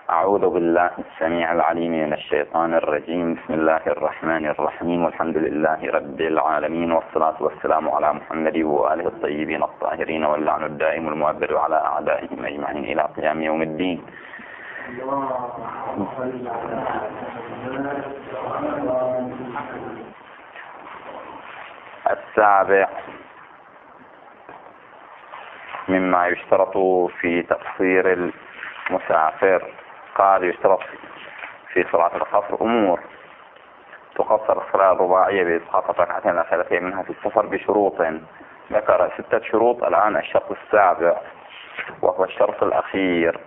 أعوذ بالله السميع العليم من الشيطان الرجيم. بسم الله الرحمن الرحيم، والحمد لله رب العالمين، والصلاة والسلام على محمد وآله الطيبين الطاهرين، واللعن الدائم المؤبد على أعدائهم أجمعين إلى قيام يوم الدين. السابع مما يشترط في تقصير المسافر، قال يشترط في صلاة القصر أمور: تقصر الصلاة الرباعية بإسقاط ركعتين الأخيرتين منها في السفر بشروط، ذكر 6 شروط. الآن الشرط السابع وهو الشرط الأخير.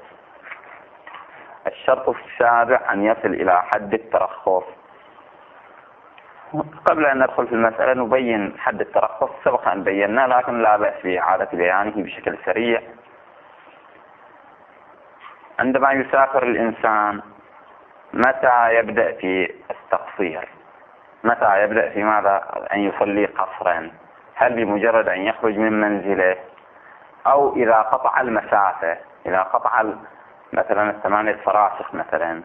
الشرط السابع أن يصل إلى حد الترخص. قبل أن ندخل في المسألة نبين حد الترخص، سبق أن بينا لكن لا بأس بإعادة بيانه بشكل سريع. عندما يسافر الإنسان متى يبدأ في التقصير؟ متى يبدأ في ماذا؟ أن يصلي قصرا. هل بمجرد أن يخرج من منزله، أو إذا قطع المسافة، إذا قطع مثلا 8 فراسخ مثلا؟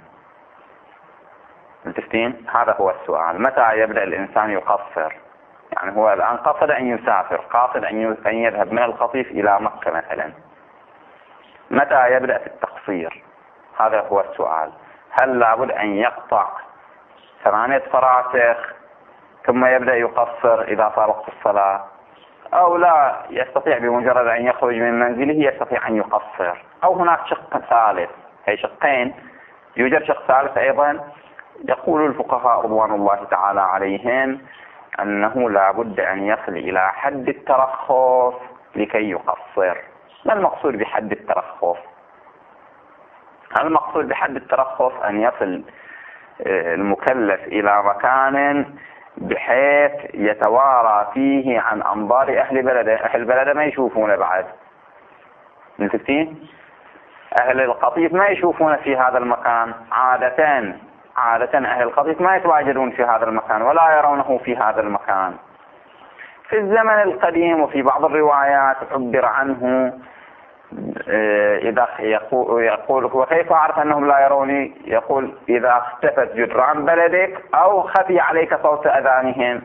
متفقين؟ هذا هو السؤال. متى يبدأ الإنسان يقصر؟ يعني هو الآن قصد أن يسافر، قاصد أن يذهب من القطيف إلى مكة مثلا. متى يبدأ في التقصير؟ هذا هو السؤال. هل لابد أن يقطع 8 فراسخ ثم يبدأ يقصر إذا صار الصلاة، أو لا يستطيع بمجرد أن يخرج من منزله يستطيع أن يقصر؟ أو هناك شق ثالث؟ هي شقين، يوجد شق ثالث أيضا. يقول الفقهاء رضوان الله تعالى عليهم أنه لابد أن يصل إلى حد الترخص لكي يقصر. ما المقصود بحد الترخص؟ المقصود بحد الترخص أن يصل المكلف إلى مكان بحيث يتوارى فيه عن أنظار أهل بلده. أهل بلده ما يشوفونه بعد، متفقين؟ أهل القطيف ما يشوفون في هذا المكان عادة أهل القطيف ما يتواجدون في هذا المكان ولا يرونه في هذا المكان. في الزمن القديم وفي بعض الروايات عبر عنه إذا يقول وكيف أعرف أنهم لا يروني؟ يقول: إذا اختفت جدران بلدك أو خفي عليك صوت أذانهم.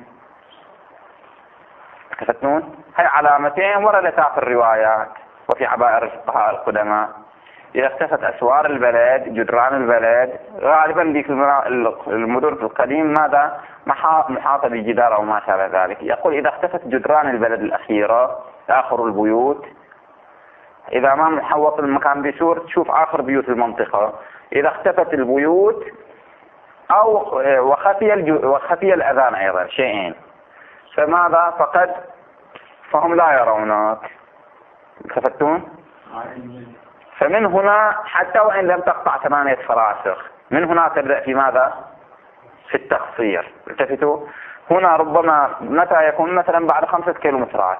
تفتون؟ هي علامتين وردتا في الروايات وفي عبائر الفقهاء القدماء. إذا اختفت أسوار البلد، جدران البلد، غالبا ذيك المدن في القديم ماذا؟ محاطة بجدار أو ما شابه ذلك. يقول: إذا اختفت جدران البلد الأخيرة، آخر البيوت، إذا ما محوط المكان بسور تشوف آخر بيوت المنطقة. إذا اختفت البيوت أو وخفي الأذان أيضا، شيئين، فماذا؟ فهم لا يرونك. تفتون؟ فمن هنا حتى وإن لم تقطع 8 فراسخ، من هنا تبدأ في ماذا؟ في التقصير. التفتوا؟ هنا ربما متى يكون؟ مثلا بعد 5 كيلومترات،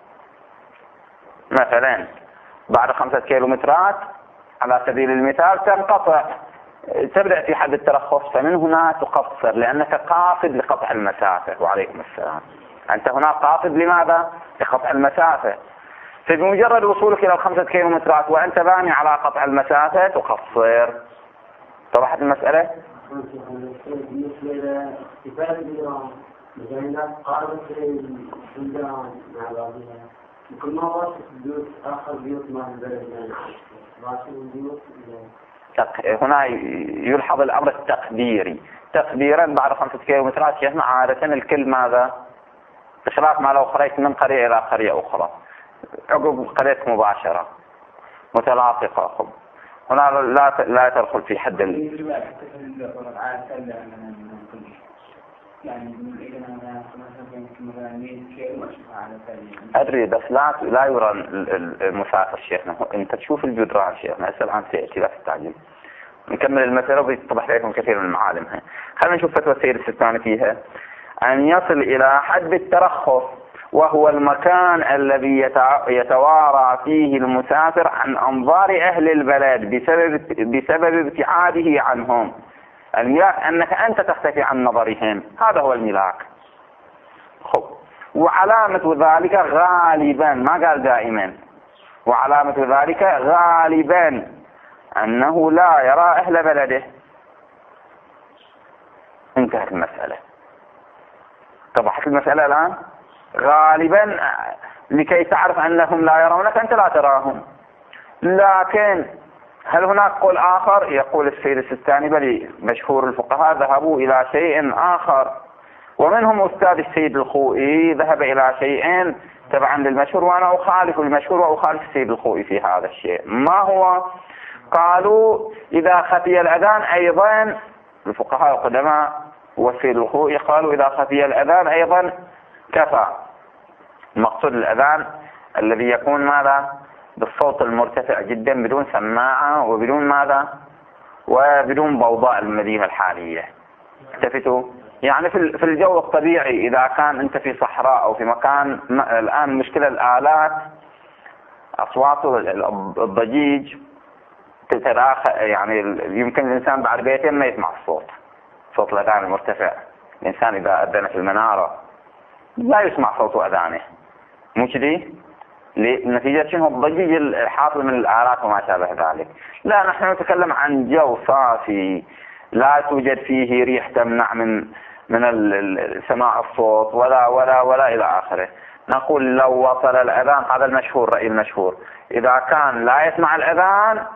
مثلا بعد 5 كيلومترات على سبيل المثال تبدأ في حد الترخص. فمن هنا تقصر لأنك قاصد لقطع المسافة. وعليكم السلام. أنت هنا قاصد لماذا؟ لقطع المسافة. فبمجرد وصولك إلى 5 كيلومترات وأنت باني على قطع المسافة تقصر. طرحت المسألة؟ هنا يلحظ الأمر التقديري. تقديرا بعد 5 كيلومترات شيخنا عادة الكل ماذا؟ بخلاف ما لو خرجت من قرية إلى قرية أخرى عقب قرية مباشرة متلاصقة، هنا لا تدخل في حد أدري، بس لا يرى المسافر شيخنا. أنت تشوف الجدران شيخنا. هسه الآن سيأتي، لا تستعجل. نكمل المسألة ويتضح لكم كثير من المعالم. خلينا نشوف فتوى السيد السيستاني فيها: أن يصل إلى حد الترخص وهو المكان الذي يتوارى فيه المسافر عن أنظار أهل البلد بسبب ابتعاده عنهم. الملاك أنك أنت تختفي عن نظرهم، هذا هو الملاك. وعلامة ذلك غالبا، ما قال دائما، وعلامة ذلك غالبا أنه لا يرى أهل بلده. انتهت المسألة. اتضحت المسألة الآن؟ غالبا لكي تعرف أنهم لا يرونك أنت لا تراهم. لكن هل هناك قول آخر؟ يقول السيد السيستاني بل مشهور الفقهاء ذهبوا إلى شيء آخر، ومنهم أستاذ السيد الخوئي ذهب إلى شيء تبعا للمشهور، وأنا أخالف المشهور وأخالف السيد الخوئي في هذا الشيء. ما هو؟ قالوا إذا خفي الأذان أيضا، الفقهاء القدماء والسيد الخوئي قالوا إذا خفي الأذان أيضا كفى. المقصود الأذان الذي يكون ماذا؟ بالصوت المرتفع جدا بدون سماعة وبدون ماذا؟ وبدون ضوضاء المدينة الحالية. التفتوا يعني في الجو الطبيعي، إذا كان أنت في صحراء أو في مكان الآن مشكلة الآلات أصوات الضجيج تتراخى، يعني يمكن الإنسان بعد بيتين ما يسمع صوت الأذان المرتفع. الإنسان إذا أذن في المنارة لا يسمع صوت أذانه، مو كذي؟ لنتيجة شنو؟ الضجيج الحاصل من الآلات وما شابه ذلك. لا، نحن نتكلم عن جو صافي لا توجد فيه ريح تمنع من سماع الصوت ولا إلى آخره. نقول لو وصل الأذان، هذا المشهور، رأي المشهور، إذا كان لا يسمع الأذان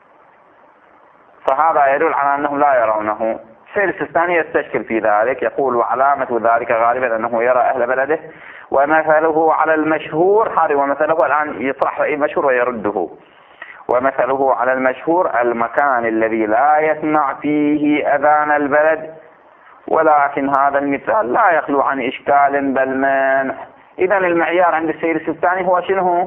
فهذا يدل على أنهم لا يرونه. السيد السيستاني يستشكل في ذلك، يقول وعلامة ذلك غالبا أنه يرى أهل بلده، ومثله على المشهور، هذا ومثله الآن يطرح رأي المشهور ويرده، ومثله على المشهور المكان الذي لا يسمع فيه أذان البلد، ولكن هذا المثال لا يخلو عن إشكال بل منع. إذن المعيار عند السيد السيستاني هو شنو؟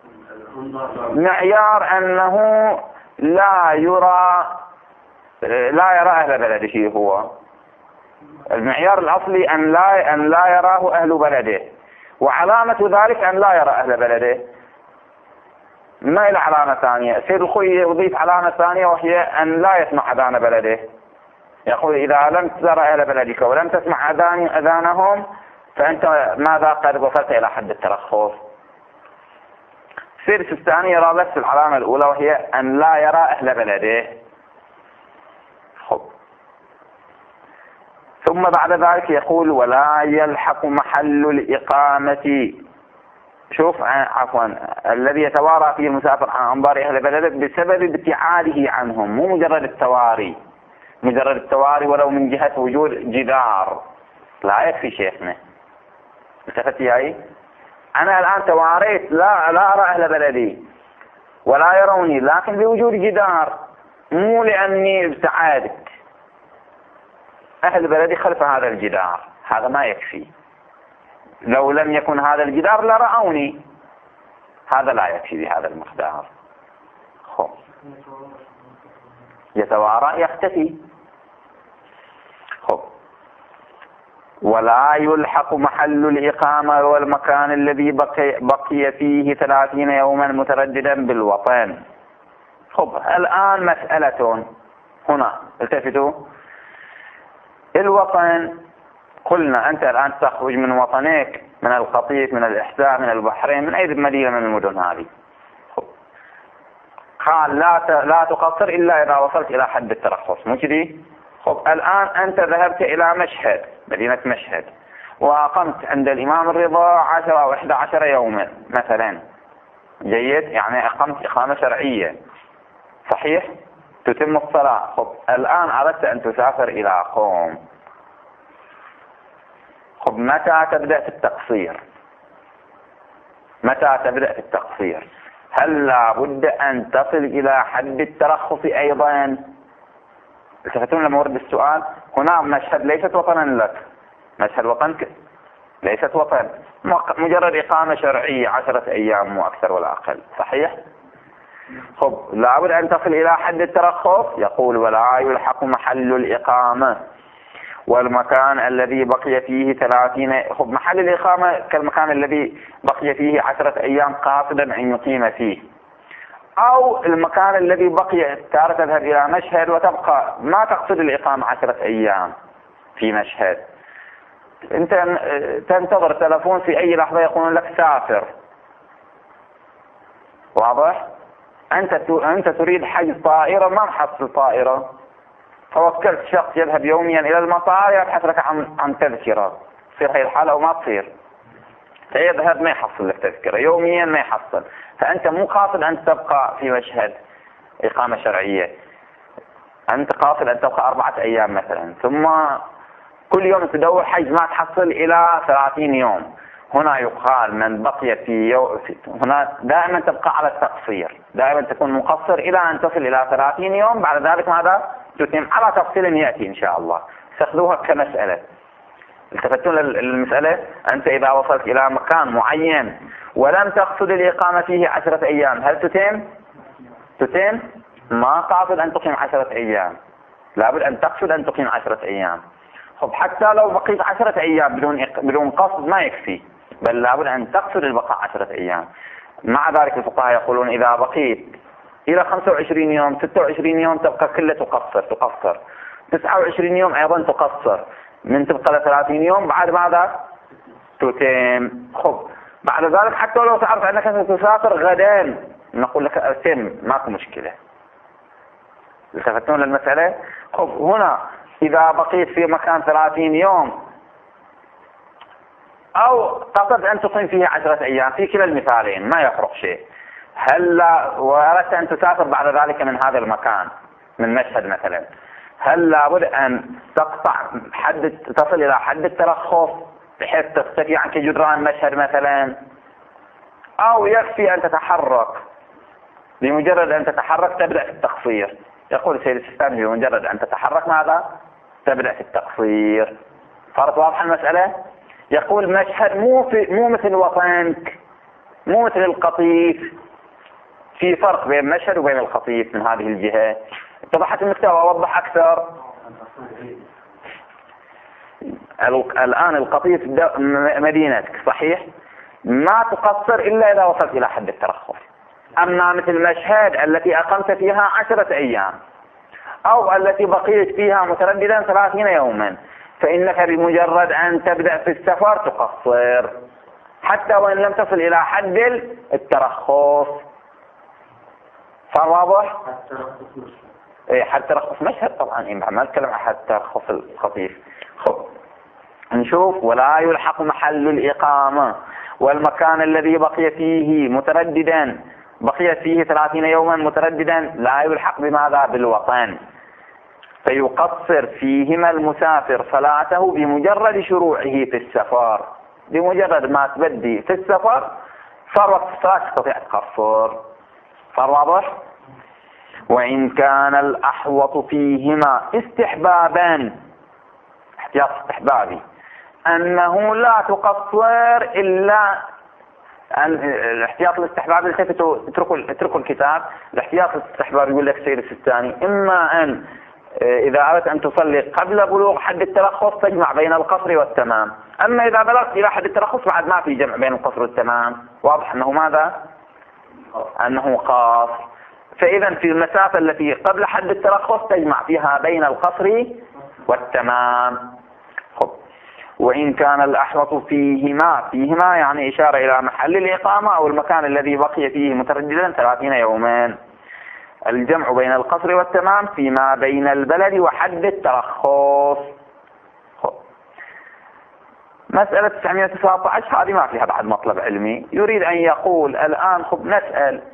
معيار أنه لا يرى أهل بلده. هو المعيار الأصلي أن لا يراه أهل بلده، وعلامة ذلك أن لا يرى أهل بلده. ما إلى علامة ثانية. السيد الخوئي يضيف علامة ثانية وهي أن لا يسمع أذان بلده. يقول إذا لم ترى أهل بلدك ولم تسمع أذانهم فأنت ماذا؟ قد وصلت إلى حد الترخص. السيد السيستاني يرى بس العلامة الأولى وهي أن لا يرى أهل بلده. ثم بعد ذلك يقول ولا يلحق محل الإقامة. شوف عفوا، الذي يتوارى فيه المسافر عن أنظار أهل بلده بسبب ابتعاده عنهم، مو مجرد التواري. مجرد التواري ولو من جهة وجود جدار لا يكفي شيخنا. التفت ياي؟ أنا الآن تواريت لا أرى أهل بلدي ولا يروني، لكن بوجود جدار، مو لأني ابتعدت. أهل بلدي خلف هذا الجدار، هذا ما يكفي. لو لم يكن هذا الجدار لرأوني، هذا لا يكفي بهذا المقدار. يتوارى يختفي. ولا يلحق محل الإقامة والمكان الذي بقي فيه 30 يوما مترددا بالوطن. الآن مسألة هنا، التفتوا. الوطن قلنا أنت الآن تخرج من وطنك، من القطيف، من الإحساء، من البحرين، من أي مدينة من المدن هذه. قال لا تقصر إلا إذا وصلت إلى حد الترخص، مو كذي؟ الآن أنت ذهبت إلى مشهد، مدينة مشهد، وأقمت عند الإمام الرضا 10 أو 11 يوما مثلا. جيد، يعني أقمت إقامة شرعية، صحيح؟ تتم الصلاة. الآن أردت أن تسافر إلى قوم. متى تبدأ في التقصير؟ متى تبدأ في التقصير؟ هل لابد أن تصل إلى حد الترخص أيضا؟ التفتون لما ورد السؤال. هنا مشهد ليست وطنا لك، مشهد وطنك ليست وطن، مجرد إقامة شرعية 10 أيام مو أكثر ولا أقل، صحيح؟ لابد أن تصل إلى حد الترخص. يقول ولا يلحق محل الإقامة والمكان الذي بقي فيه 30. محل الإقامة كالمكان الذي بقي فيه 10 أيام قاصدا أن يقيم فيه، أو المكان الذي بقي تارة تذهب إلى مشهد وتبقى ما تقصد الإقامة 10 أيام في مشهد. أنت تنتظر تلفون في أي لحظة يقولون لك سافر، واضح؟ أنت تريد حجز طائرة، ما محصل طائرة، فوكلت شخص يذهب يوميا إلى المطار يبحث لك عن تذكرة، تصير هي الحالة وما تصير، فيذهب ما يحصل لك تذكرة يوميا ما يحصل. فأنت مو قاصد أن تبقى في مشهد إقامة شرعية، أنت قاصد أن تبقى 4 أيام مثلا، ثم كل يوم تدور حجز ما تحصل إلى 30 يوم. هنا يقال من بقي هنا دائما تبقى على التقصير، دائما تكون مقصر إلى أن تصل إلى 30 يوم، بعد ذلك ماذا تتم على تفصيل يأتي إن شاء الله. تأخذوها كمسألة. التفتون للمسألة، أنت إذا وصلت إلى مكان معين ولم تقصد الإقامة فيه 10 أيام، هل تتم؟ ما قاصد أن تقيم 10 أيام، لابد أن تقصد أن تقيم 10 أيام. خب حتى لو بقيت 10 أيام بدون قصد ما يكفي، بل لابد أن تقصد البقاء 10 أيام. مع ذلك الفقهاء يقولون إذا بقيت إلى 25 يوم 26 يوم تبقى كله تقصر 29 يوم أيضا تقصر، من تبقى ل 30 يوم بعد ماذا تتم. خب بعد ذلك حتى لو تعرف أنك ستسافر غدا نقول لك أتم، ماكو مشكلة. التفتون للمسألة. خب هنا إذا بقيت في مكان 30 يوم أو قصد أن تقيم فيه 10 أيام، في كلا المثالين ما يفرق شيء. هل وأردت أن تسافر بعد ذلك من هذا المكان من مشهد مثلا، هل لابد أن تقطع تصل إلى حد الترخص بحيث تختفي عنك جدران مشهد مثلا، أو يكفي أن تتحرك؟ بمجرد أن تتحرك تبدأ في التقصير. يقول سيد السيستاني بمجرد أن تتحرك ماذا تبدأ في التقصير. صارت واضحة المسألة؟ يقول مشهد مو مثل وطنك، مو مثل القطيف، في فرق بين مشهد وبين القطيف من هذه الجهة. اتضحت المستوى؟ أوضح أكثر. الآن القطيف مدينتك صحيح، ما تقصر إلا إذا وصلت إلى حد الترخص. أما مثل مشهد التي أقمت فيها 10 أيام أو التي بقيت فيها مترددا 30 يوما، فإنك بمجرد أن تبدأ في السفر تقصر حتى وإن لم تصل إلى حد الترخص. فواضح؟ حد ترخص مشهد طبعا، ما نتكلم عن حد ترخص الخطيف. خب نشوف. ولا يلحق محل الإقامة والمكان الذي بقي فيه 30 يوما مترددا لا يلحق بماذا؟ بالوطن، فيقصر فيهما المسافر صلاته بمجرد شروعه في السفر. بمجرد ما تبدي في السفر صار وقت الصلاة تستطيع تقصر. صار واضح؟ وإن كان الأحوط فيهما استحبابا، احتياط استحبابي، أنه لا تقصر إلا الاحتياط الاستحبابي. اتركوا الكتاب. الاحتياط الاستحبابي يقول لك سيد السيستاني إما أن إذا أردت أن تصلي قبل بلوغ حد الترخص تجمع بين القصر والتمام، أما إذا بلغت إلى حد الترخص بعد ما في جمع بين القصر والتمام. واضح أنه ماذا؟ أنه قاصر. فإذا في المسافة التي قبل حد الترخص تجمع فيها بين القصر والتمام. خب. وإن كان الأحوط فيهما يعني إشارة إلى محل الإقامة أو المكان الذي بقي فيه مترددا 30 يوما، الجمع بين القصر والتمام فيما بين البلد وحد الترخص. مسألة 919 هذه ما فيها بعد مطلب علمي. يريد أن يقول الآن خب نسأل،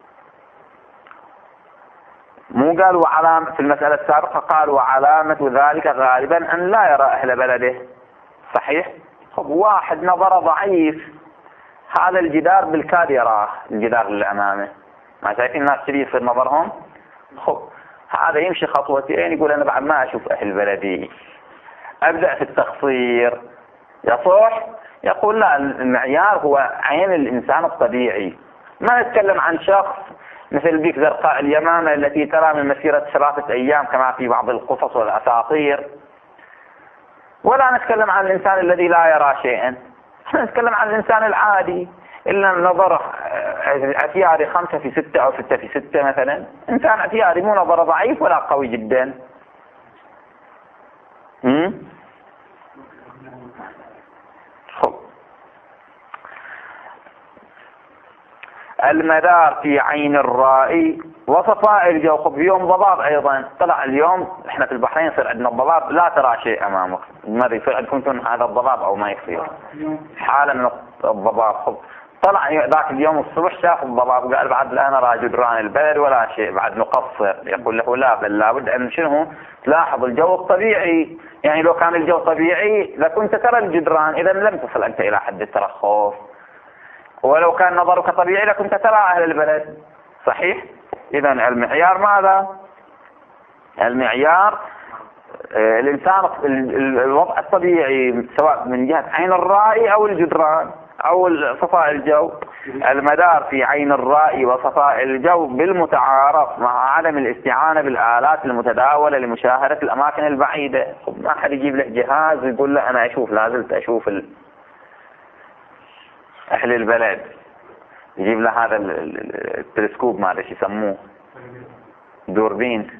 مو قال وعلامة في المسألة السابقة قال وعلامة ذلك غالبا أن لا يرى أهل بلده، صحيح؟ خب واحد نظر ضعيف، هذا الجدار بالكاد يراه، الجدار اللي أمامه، ما شايفين الناس كذي يصير نظرهم؟ خب هذا يمشي خطوتين يقول أنا بعد ما أشوف أهل بلدي، أبدأ في التقصير. يصح؟ يقول لا، المعيار هو عين الإنسان الطبيعي. ما نتكلم عن شخص مثل بيك زرقاء اليمامة التي ترى من مسيرة 3 أيام كما في بعض القصص والأساطير، ولا نتكلم عن الإنسان الذي لا يرى شيئا. نتكلم عن الإنسان العادي إلا نظر اعتياري 5 في 6 أو 6 في 6 مثلا، إنسان اعتياري مو نظر ضعيف ولا قوي جدا. المدار في عين الراء وصفاء الجو. خب اليوم ضباب ايضا طلع اليوم، احنا في البحرين يصير عندنا الضباب لا ترى شيء امامك، ماذا يصير عندكم هذا الضباب او ما يصير حالة من الضباب. خب طلع ذاك اليوم الصبح شاف الضباب قال بعد لا نرى جدران البلد ولا شيء، بعد نقصر. يقول له لا، بل لابد ان شنو تلاحظ الجو الطبيعي، يعني لو كان الجو طبيعي لكنت ترى الجدران، اذا لم تصل انت الى حد الترخص. ولو كان نظرك طبيعي لكنت ترى اهل البلد. صحيح؟ اذا المعيار ماذا؟ المعيار الانسان الوضع الطبيعي سواء من جهة عين الراء او الجدران او صفاء الجو. المدار في عين الراء وصفاء الجو بالمتعارف مع عدم الاستعانة بالآلات المتداولة لمشاهدة الأماكن البعيدة. ما حد يجيب له جهاز ويقول له أنا أشوف، لازلت أشوف أهل البلد، يجيب له هذا التلسكوب ما أدري يسموه دوربين.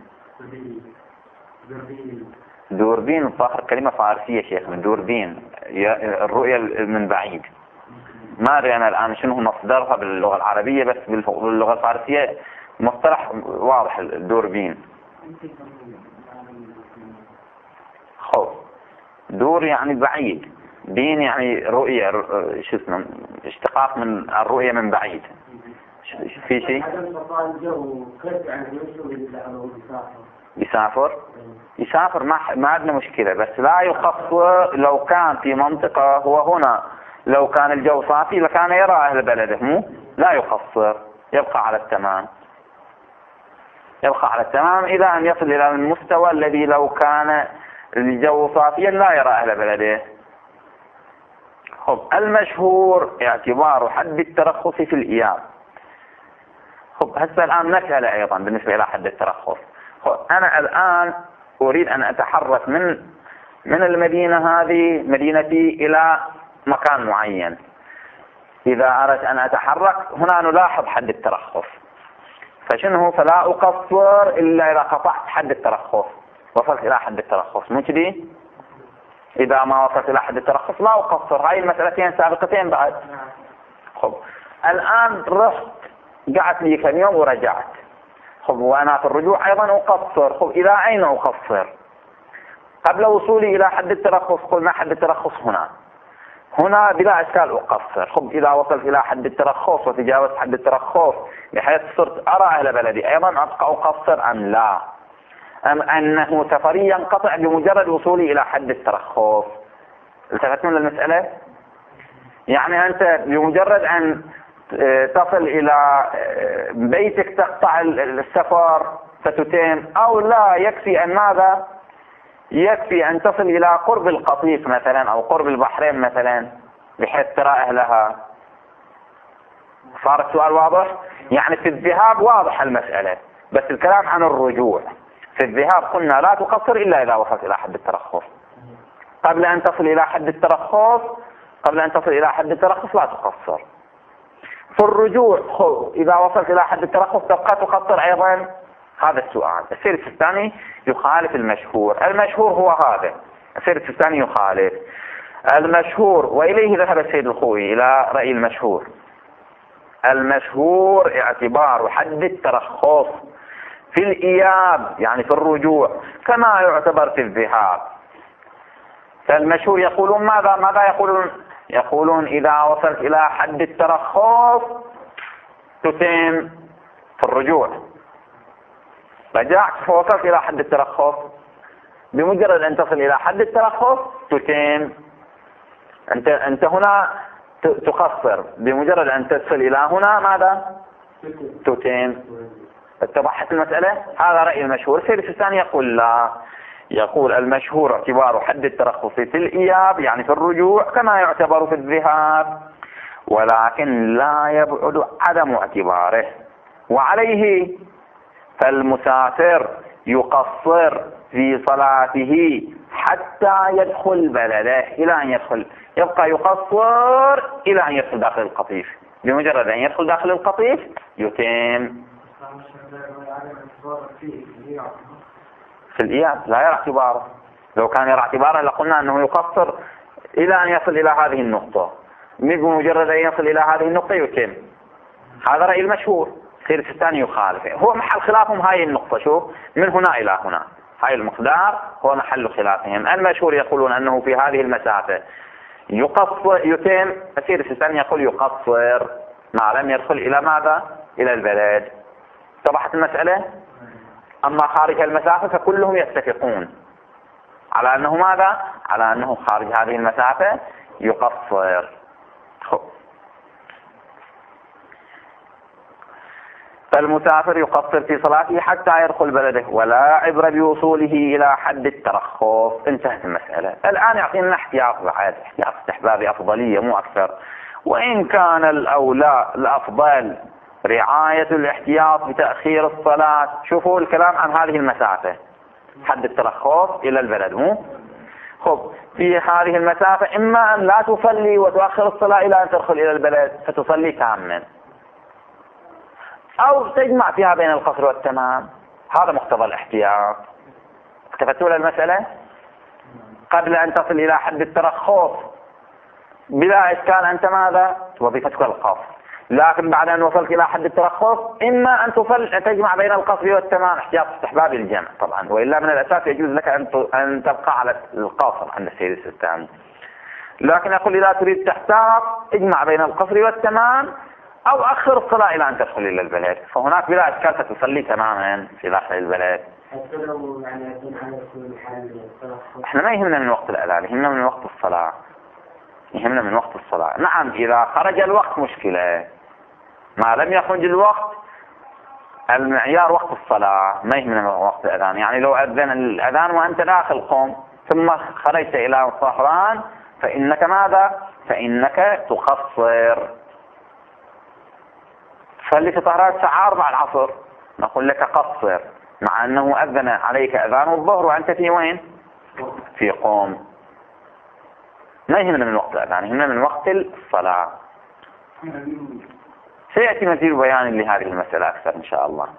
دوربين الظاهر كلمة فارسية شيخ، من دوربين الرؤية من بعيد. ما أدري أنا الآن شنو مصدرها باللغة العربية، بس باللغة الفارسية مصطلح واضح الدوربين. خو دور يعني بعيد، بين يعني رؤية، شو اسمه اشتقاق من الرؤية من بعيد. في شيء يسافر ما عندنا مشكلة، بس لا يقصر. لو كان في منطقة هو هنا لو كان الجو صافي لكان يرى أهل بلده، مو لا يقصر، يبقى على التمام، يبقى على التمام إلى أن يصل إلى المستوى الذي لو كان الجو صافيا لا يرى أهل بلده. خب المشهور اعتبار حد الترخص في الإياب. خب هسه الآن مسألة أيضا بالنسبة إلى حد الترخص. أنا الآن أريد أن أتحرك من المدينة هذه مدينتي إلى مكان معين. إذا أردت أن أتحرك هنا نلاحظ حد الترخص، فشنه فلا أقصر إلا إذا قطعت حد الترخص، وصلت إلى حد الترخص، مو كذي؟ إذا ما وصلت إلى حد الترخص لا أقصر. هاي المسألتين سابقتين بعد. خب الآن رحت قعدت لي كم يوم ورجعت. خب وأنا في الرجوع أيضا أقصر. خب إلى أين أقصر؟ قبل وصولي إلى حد الترخص قلنا حد الترخص هنا بلا إشكال أقصر. خب إذا وصلت إلى حد الترخص وتجاوزت حد الترخص بحيث صرت أرى أهل بلدي أيضا أبقى أقصر أم لا؟ أم أنه سفري ينقطع بمجرد وصولي إلى حد الترخص؟ التفتون للمسألة؟ يعني أنت بمجرد أن تصل إلى بيتك تقطع السفر فتتم، أو لا يكفي أن ماذا؟ يكفي أن تصل إلى قرب القطيف مثلا أو قرب البحرين مثلا بحيث ترى أهلها. صار السؤال واضح؟ يعني في الذهاب واضح المسألة، بس الكلام عن الرجوع. في الذهاب قلنا لا تقصر إلا إذا وصلت إلى حد الترخص. قبل أن تصل إلى حد الترخص لا تقصر. في الرجوع إذا وصلت إلى حد الترخص تبقى تقصر أيضا. هذا السؤال. السيرس الثاني يخالف المشهور. المشهور هو هذا، السيرس الثاني يخالف المشهور، وإليه ذهب السيد الخوئي إلى رأي المشهور. المشهور اعتبار حد الترخص في الإياب يعني في الرجوع كما يعتبر في الذهاب. فالمشهور يقولون ماذا يقولون إذا وصلت إلى حد الترخص تتم في الرجوع. رجعت فوصلت إلى حد الترخص، بمجرد أن تصل إلى حد الترخص تتم. أنت هنا تقصر، بمجرد أن تصل إلى هنا ماذا؟ تتم. اتضحت المسألة؟ هذا رأي المشهور. السيد الثاني يقول لا، يقول المشهور اعتبار حد الترخص في الإياب يعني في الرجوع كما يعتبر في الذهاب، ولكن لا يبعد عدم اعتباره. وعليه فالمسافر يقصر في صلاته حتى يدخل بلده، إلى أن يدخل، يبقى يقصر إلى أن يدخل داخل القطيف. بمجرد أن يدخل داخل القطيف يتم. في الإياب لا يرى اعتباره. لو كان يرى اعتباره لقلنا أنه يقصر إلى أن يصل إلى هذه النقطة. بمجرد أن يصل إلى هذه النقطة يتم. هذا رأي المشهور. السيد السيستاني يخالف. هو محل خلافهم هاي النقطة. شوف من هنا إلى هنا هاي المقدار هو محل خلافهم. المشهور يقولون أنه في هذه المسافة يتم. السيد السيستاني يقول يقصر ما لم يدخل إلى ماذا؟ إلى البلد. اتضحت المسألة؟ أما خارج المسافة فكلهم يتفقون على أنه ماذا؟ على أنه خارج هذه المسافة يقصر. فالمسافر يقصر في صلاته حتى يدخل بلده ولا عبر بوصوله إلى حد الترخص. انتهت المسألة. الآن يعطينا احتياط بعد، احتياط استحبابي أفضلية مو أكثر. وإن كان الأولى الأفضل رعاية الاحتياط بتأخير الصلاة. شوفوا الكلام عن هذه المسافة حد الترخص إلى البلد مو خب. في هذه المسافة إما أن لا تصلي وتؤخر الصلاة إلى أن تدخل إلى البلد فتصلي كاملا، أو تجمع فيها بين القصر والتمام. هذا مقتضى الاحتياط. التفتوا للمسألة قبل أن تصل إلى حد الترخص بلا إشكال أنت ماذا؟ وظيفتك القصر. لكن بعد أن وصلت إلى حد الترخص إما أن تجمع بين القصر والتمام احتياط استحباب الجمع طبعا، وإلا من الأساس يجوز لك أن تبقى على القصر عند السيد السيستاني. لكن أقول إذا تريد تحتاط اجمع بين القصر والتمام أو أخر الصلاة إلى أن تدخل إلى البلد، فهناك بلا إشكال تصلي تماما في داخل البلد. احنا ما يهمنا من وقت الأذان، يهمنا من وقت الصلاة. يهمنا من وقت الصلاة. نعم إذا خرج الوقت مشكلة، ما لم يخرج الوقت المعيار وقت الصلاة ما يهمنا من وقت الأذان. يعني لو أذن الأذان وأنت داخل قم ثم خرجت إلى الصحران فإنك ماذا؟ فإنك تقصر. فاللي في طهران الساعة 4 العصر نقول لك قصر، مع أنه أذن عليك أذان الظهر وأنت في وين؟ في قوم. ما يهمنا من وقت الأذان، يهمنا من وقت الصلاة. سيأتي مزيد بيان لهذه المسألة أكثر إن شاء الله.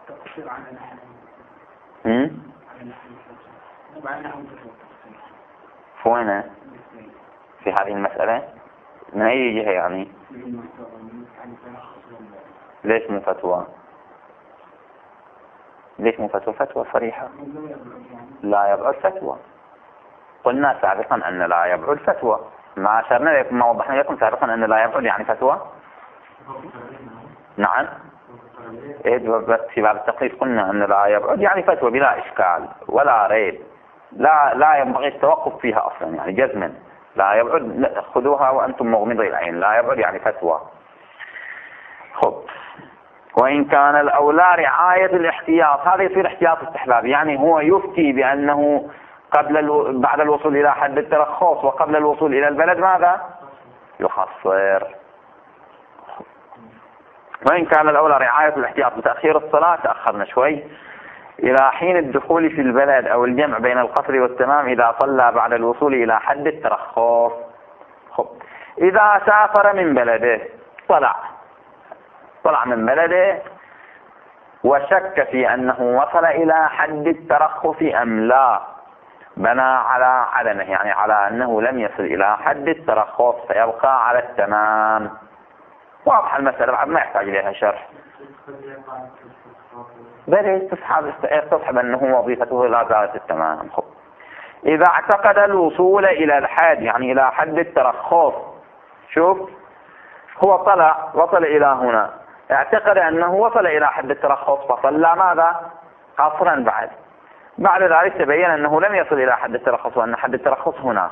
فوين في هذه المسألة؟ من أي جهة يعني؟ ليش مو فتوى؟ ليش مو فتوى؟ فتوى صريحة لا يبعد فتوى. قلنا سابقا أن لا يبعد فتوى، ما أشرنا لكم ما وضحنا لكم سابقا أن لا يبعد يعني فتوى. نعم في باب التقليد قلنا أن لا يبعد يعني فتوى بلا إشكال ولا ريب، لا ينبغي التوقف فيها أصلا يعني جزما. لا يبعد خذوها وأنتم مغمضي العين، لا يبعد يعني فتوى. خب. وإن كان الأولى رعاية الاحتياط، هذا يصير احتياط استحباب، يعني هو يفتي بأنه بعد الوصول إلى حد الترخص وقبل الوصول إلى البلد ماذا؟ يخصر. وإن كان الأولى رعاية الاحتياط بتأخير الصلاة تأخرنا شوي إلى حين الدخول في البلد أو الجمع بين القصر والتمام إذا صلى بعد الوصول إلى حد الترخص. إذا سافر من بلده طلع من بلده وشك في أنه وصل إلى حد الترخص أم لا، بنى على عدمه يعني على أنه لم يصل إلى حد الترخص فيبقى على التمام. واضح المسألة بعد ما يحتاج إليها شرح. بل تسحب أنه وظيفته لا زالت التمام. إذا اعتقد الوصول إلى الحد يعني إلى حد الترخص، شوف هو وصل إلى هنا، اعتقد أنه وصل إلى حد الترخص فصلى ماذا؟ قصرا. بعد ذلك تبين أنه لم يصل إلى حد الترخص وأن حد الترخص هنا.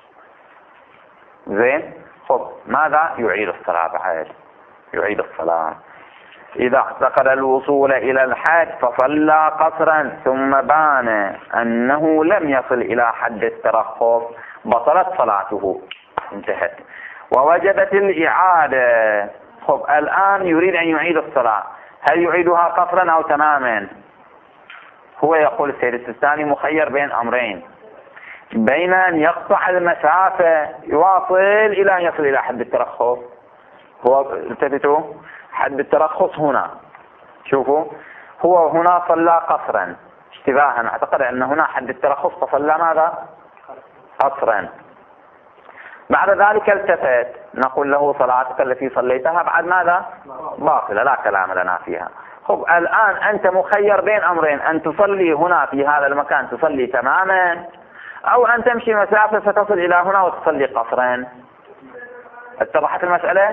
زين. ماذا؟ يعيد الصلاة بعد. يعيد الصلاة. إذا اعتقد الوصول إلى الحد فصلى قصرا ثم بان أنه لم يصل إلى حد الترخص بطلت صلاته، انتهت ووجبت الإعادة. الآن يريد أن يعيد الصلاة، هل يعيدها قصرا أو تماما؟ هو يقول السيد السيستاني مخير بين أمرين، بين أن يقطع المسافة يواصل إلى أن يصل إلى حد الترخص. هو التفتوا حد الترخص هنا، شوفوا هو هنا صلى قصرا اشتباها، اعتقد أن هنا حد الترخص فصلى ماذا؟ قصرا. بعد ذلك التفت نقول له صلاتك التي صليتها بعد ماذا؟ باطلة، لا كلام لنا فيها. خب الآن أنت مخير بين أمرين، أن تصلي هنا في هذا المكان تصلي تماما، أو أن تمشي مسافة فتصل إلى هنا وتصلي قصرا. اتضحت المسألة؟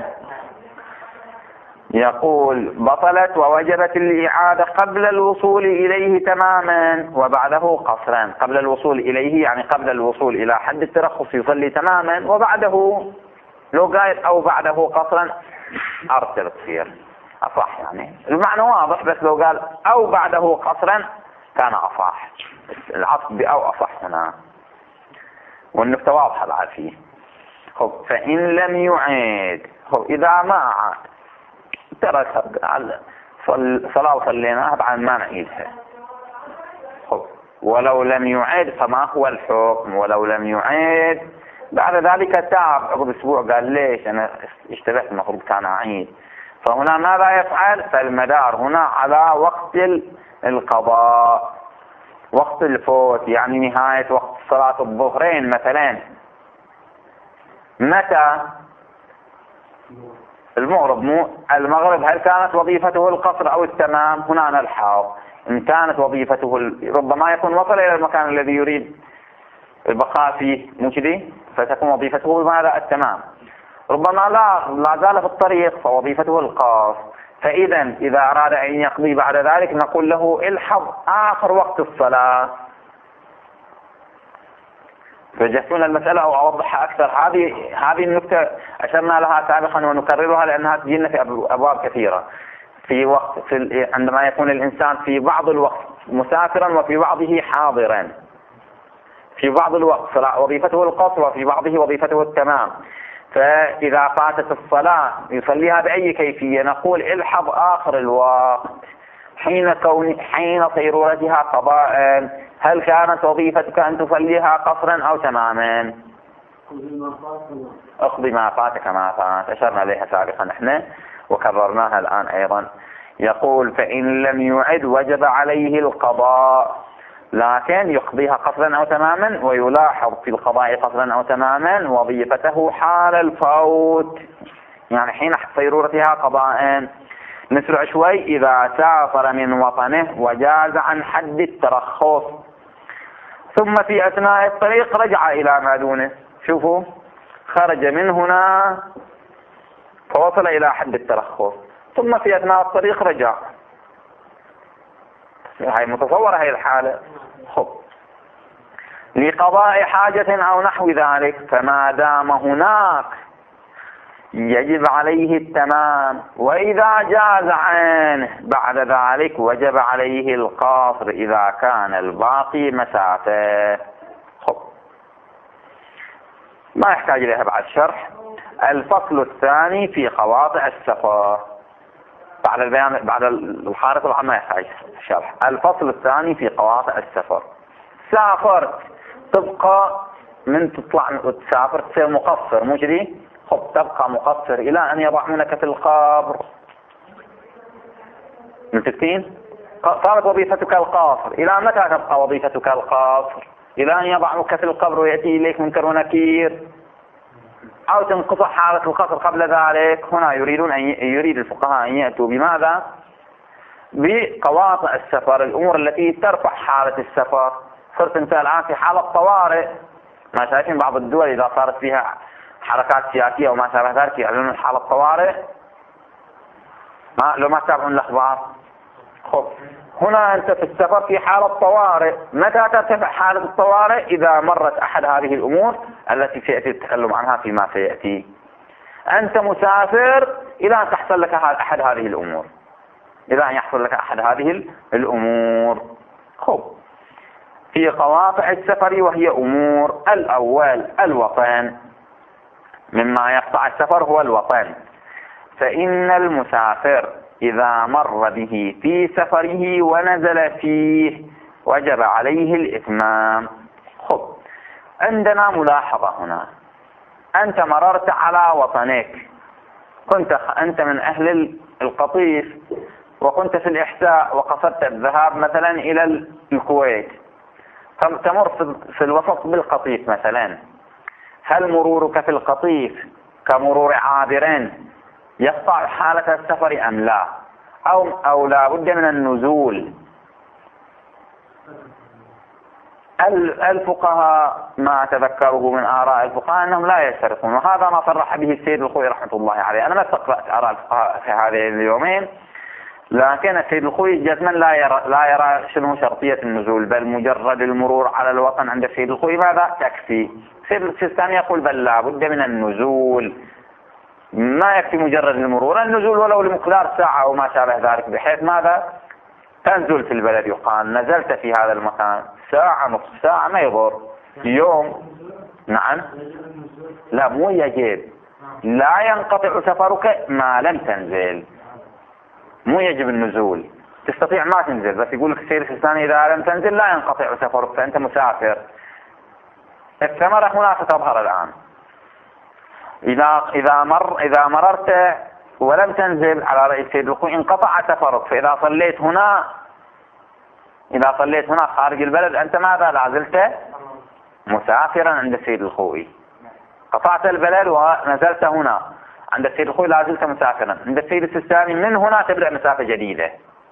يقول بطلت ووجبت الإعادة قبل الوصول إليه تماما وبعده قصرا. قبل الوصول إليه يعني قبل الوصول إلى حد الترخص يصلي تماما، وبعده لو قايل أو بعده قصرا أرسل تصير أصح. يعني المعنى واضح، بس لو قال أو بعده قصرا كان أصح. العطف بأو أصح هنا، والنكتة واضحة بعد فيه. خب فإن لم يعيد، خب إذا ما عاد ترك صلاة وصليناها بعد ما نعيدها. خب ولو لم يعيد فما هو الحكم؟ ولو لم يعيد بعد ذلك تاب عقب أسبوع قال ليش أنا اشتبهت المفروض كان أعيد، فهنا ماذا يفعل؟ فالمدار هنا على وقت القضاء، وقت الفوت، يعني نهاية وقت صلاة الظهرين مثلا. متى؟ المغرب هل كانت وظيفته القصر أو التمام؟ هنا نلحظ إن كانت وظيفته ربما يكون وصل إلى المكان الذي يريد البقاء فيه، مو كذي؟ فتكون وظيفته بماذا؟ التمام. ربما لا زال في الطريق فوظيفته القصر. فإذا إذا أراد أن يقضي بعد ذلك نقول له الحظ آخر وقت الصلاة. فجهتون المسألة أو أوضحها أكثر. هذه النكتة أشرنا لها سابقا ونكررها لأنها تجينا في أبواب كثيرة. في وقت عندما يكون الإنسان في بعض الوقت مسافرا وفي بعضه حاضرا، في بعض الوقت وظيفته القصر وفي بعضه وظيفته التمام. فإذا فاتت الصلاة يصليها بأي كيفية؟ نقول الحظ آخر الوقت حين صيرورتها قضاء. هل كانت وظيفتك أن تصليها قصرا أو تماما؟ اقضي ما فاتك ما فات، أشرنا عليها سابقا نحن وكررناها الآن أيضا. يقول فإن لم يعد وجب عليه القضاء، لكن يقضيها قصرا أو تماما، ويلاحظ في القضاء قصرا أو تماما وظيفته حال الفوت، يعني حين صيرورتها قضاء. نسرع شوي. إذا سافر من وطنه وجاز عن حد الترخص ثم في أثناء الطريق رجع إلى ما دونه، شوفوا خرج من هنا فوصل إلى حد الترخص ثم في أثناء الطريق رجع، هاي متصورة هاي الحالة. خب لقضاء حاجة أو نحو ذلك، فما دام هناك يجب عليه التمام، وإذا جاز عنه بعد ذلك وجب عليه القصر إذا كان الباقي مسافة. خب ما يحتاج إليها بعد شرح. الفصل الثاني في قواطع السفر. بعد البيان بعد الحارة طبعا ما يحتاج شرح. الفصل الثاني في قواطع السفر. سافرت، تبقى من تطلع وتسافر تصير مقصر، مو كذي؟ خب تبقى مقصر إلى أن يضع منك في القبر. متفقين؟ صارت وظيفتك القاصر. إلى متى تبقى وظيفتك القاصر؟ إلى أن يضعك في القبر ويأتي إليك منكر ونكير، أو تنقطع حالة القصر قبل ذلك. هنا يريد الفقهاء أن يأتوا بماذا؟ بقواطع السفر، الأمور التي ترفع حالة السفر. صرت انت الآن في حالة طوارئ، ما شايفين بعض الدول إذا صارت فيها حركات سياسية وما شابه ذلك يعلنون حالة طوارئ، لو ما تتابعون الأخبار. خب هنا أنت في السفر في حالة طوارئ. متى ترتفع حالة الطوارئ؟ إذا مرت أحد هذه الأمور التي سيأتي التكلم عنها فيما سيأتي. أنت مسافر إلى أن تحصل لك أحد هذه الأمور، إلى أن يحصل لك أحد هذه الأمور. خب في قواطع السفر وهي أمور. الأول الوطن، مما يقطع السفر هو الوطن. فإن المسافر إذا مر به في سفره ونزل فيه وجب عليه الإتمام. خب عندنا ملاحظة هنا. أنت مررت على وطنك، أنت من أهل القطيف وكنت في الإحساء وقصدت الذهاب مثلا إلى الكويت، تمر في الوسط بالقطيف مثلا. هل مرورك في القطيف كمرور عابر يقطع حالة السفر أم لا، أو لا بد من النزول. الفقهاء ما تذكره من آراء الفقهاء أنهم لا يشترطون، وهذا ما صرح به السيد الخوئي رحمة الله عليه. أنا ما استقرأت آراء الفقهاء في هذه اليومين، لكن السيد الخوئي جزما لا يرى شنو شرطية النزول، بل مجرد المرور على الوطن عند السيد الخوئي ماذا تكفي. السيد السيستاني يقول بل لا بد من النزول، ما يكفي مجرد المرور، النزول ولو لمقدار ساعة أو ما شابه ذلك، بحيث ماذا تنزل في البلد، يقال نزلت في هذا المكان ساعة نصف ساعة ما يضر، يوم. نعم، لا مو يجب، لا ينقطع سفرك ما لم تنزل، مو يجب النزول، تستطيع ما تنزل، بس يقول لك السيد السيستاني إذا لم تنزل لا ينقطع سفرك فأنت مسافر. الثمرة هنا ستظهر الآن. إذا مررت ولم تنزل على رأي السيد الخوئي انقطع سفرك، فإذا صليت هنا خارج البلد أنت ماذا لا زلت مسافرا عند السيد الخوئي. قطعت البلد ونزلت هنا عند السيد الخوئي لا زلت مسافرا. عند السيد السيستاني من هنا تبدأ مسافة جديدة.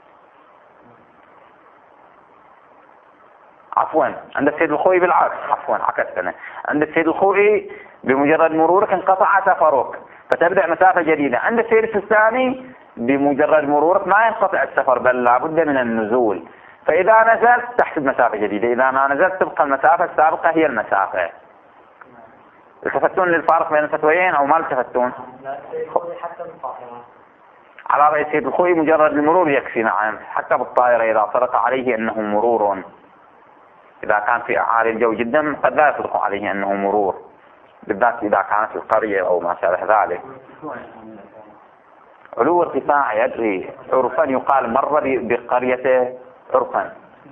عفوا عند السيد الخوئي بالعكس، عكست أنا. عند السيد الخوئي بمجرد مرورك انقطع سفرك فتبدأ مسافة جديدة. عند السيد السيستاني بمجرد مرورك ما ينقطع السفر، بل لابد من النزول، فإذا نزلت تحسب مسافة جديدة، إذا ما نزلت تبقى المسافة السابقة هي المسافة. التفتون للفارق بين الفتويين أو ما التفتون؟ على رأي السيد الخوئي مجرد المرور يكفي. نعم، حتى بالطائرة إذا صدق عليه أنه مرور، إذا كان في أعالي الجو جدا قد لا يصدق عليه أنه مرور، بالذات إذا كانت في القرية أو ما شابه ذلك. علو ارتفاع يدري عرفا يقال مر بقريته عرفا،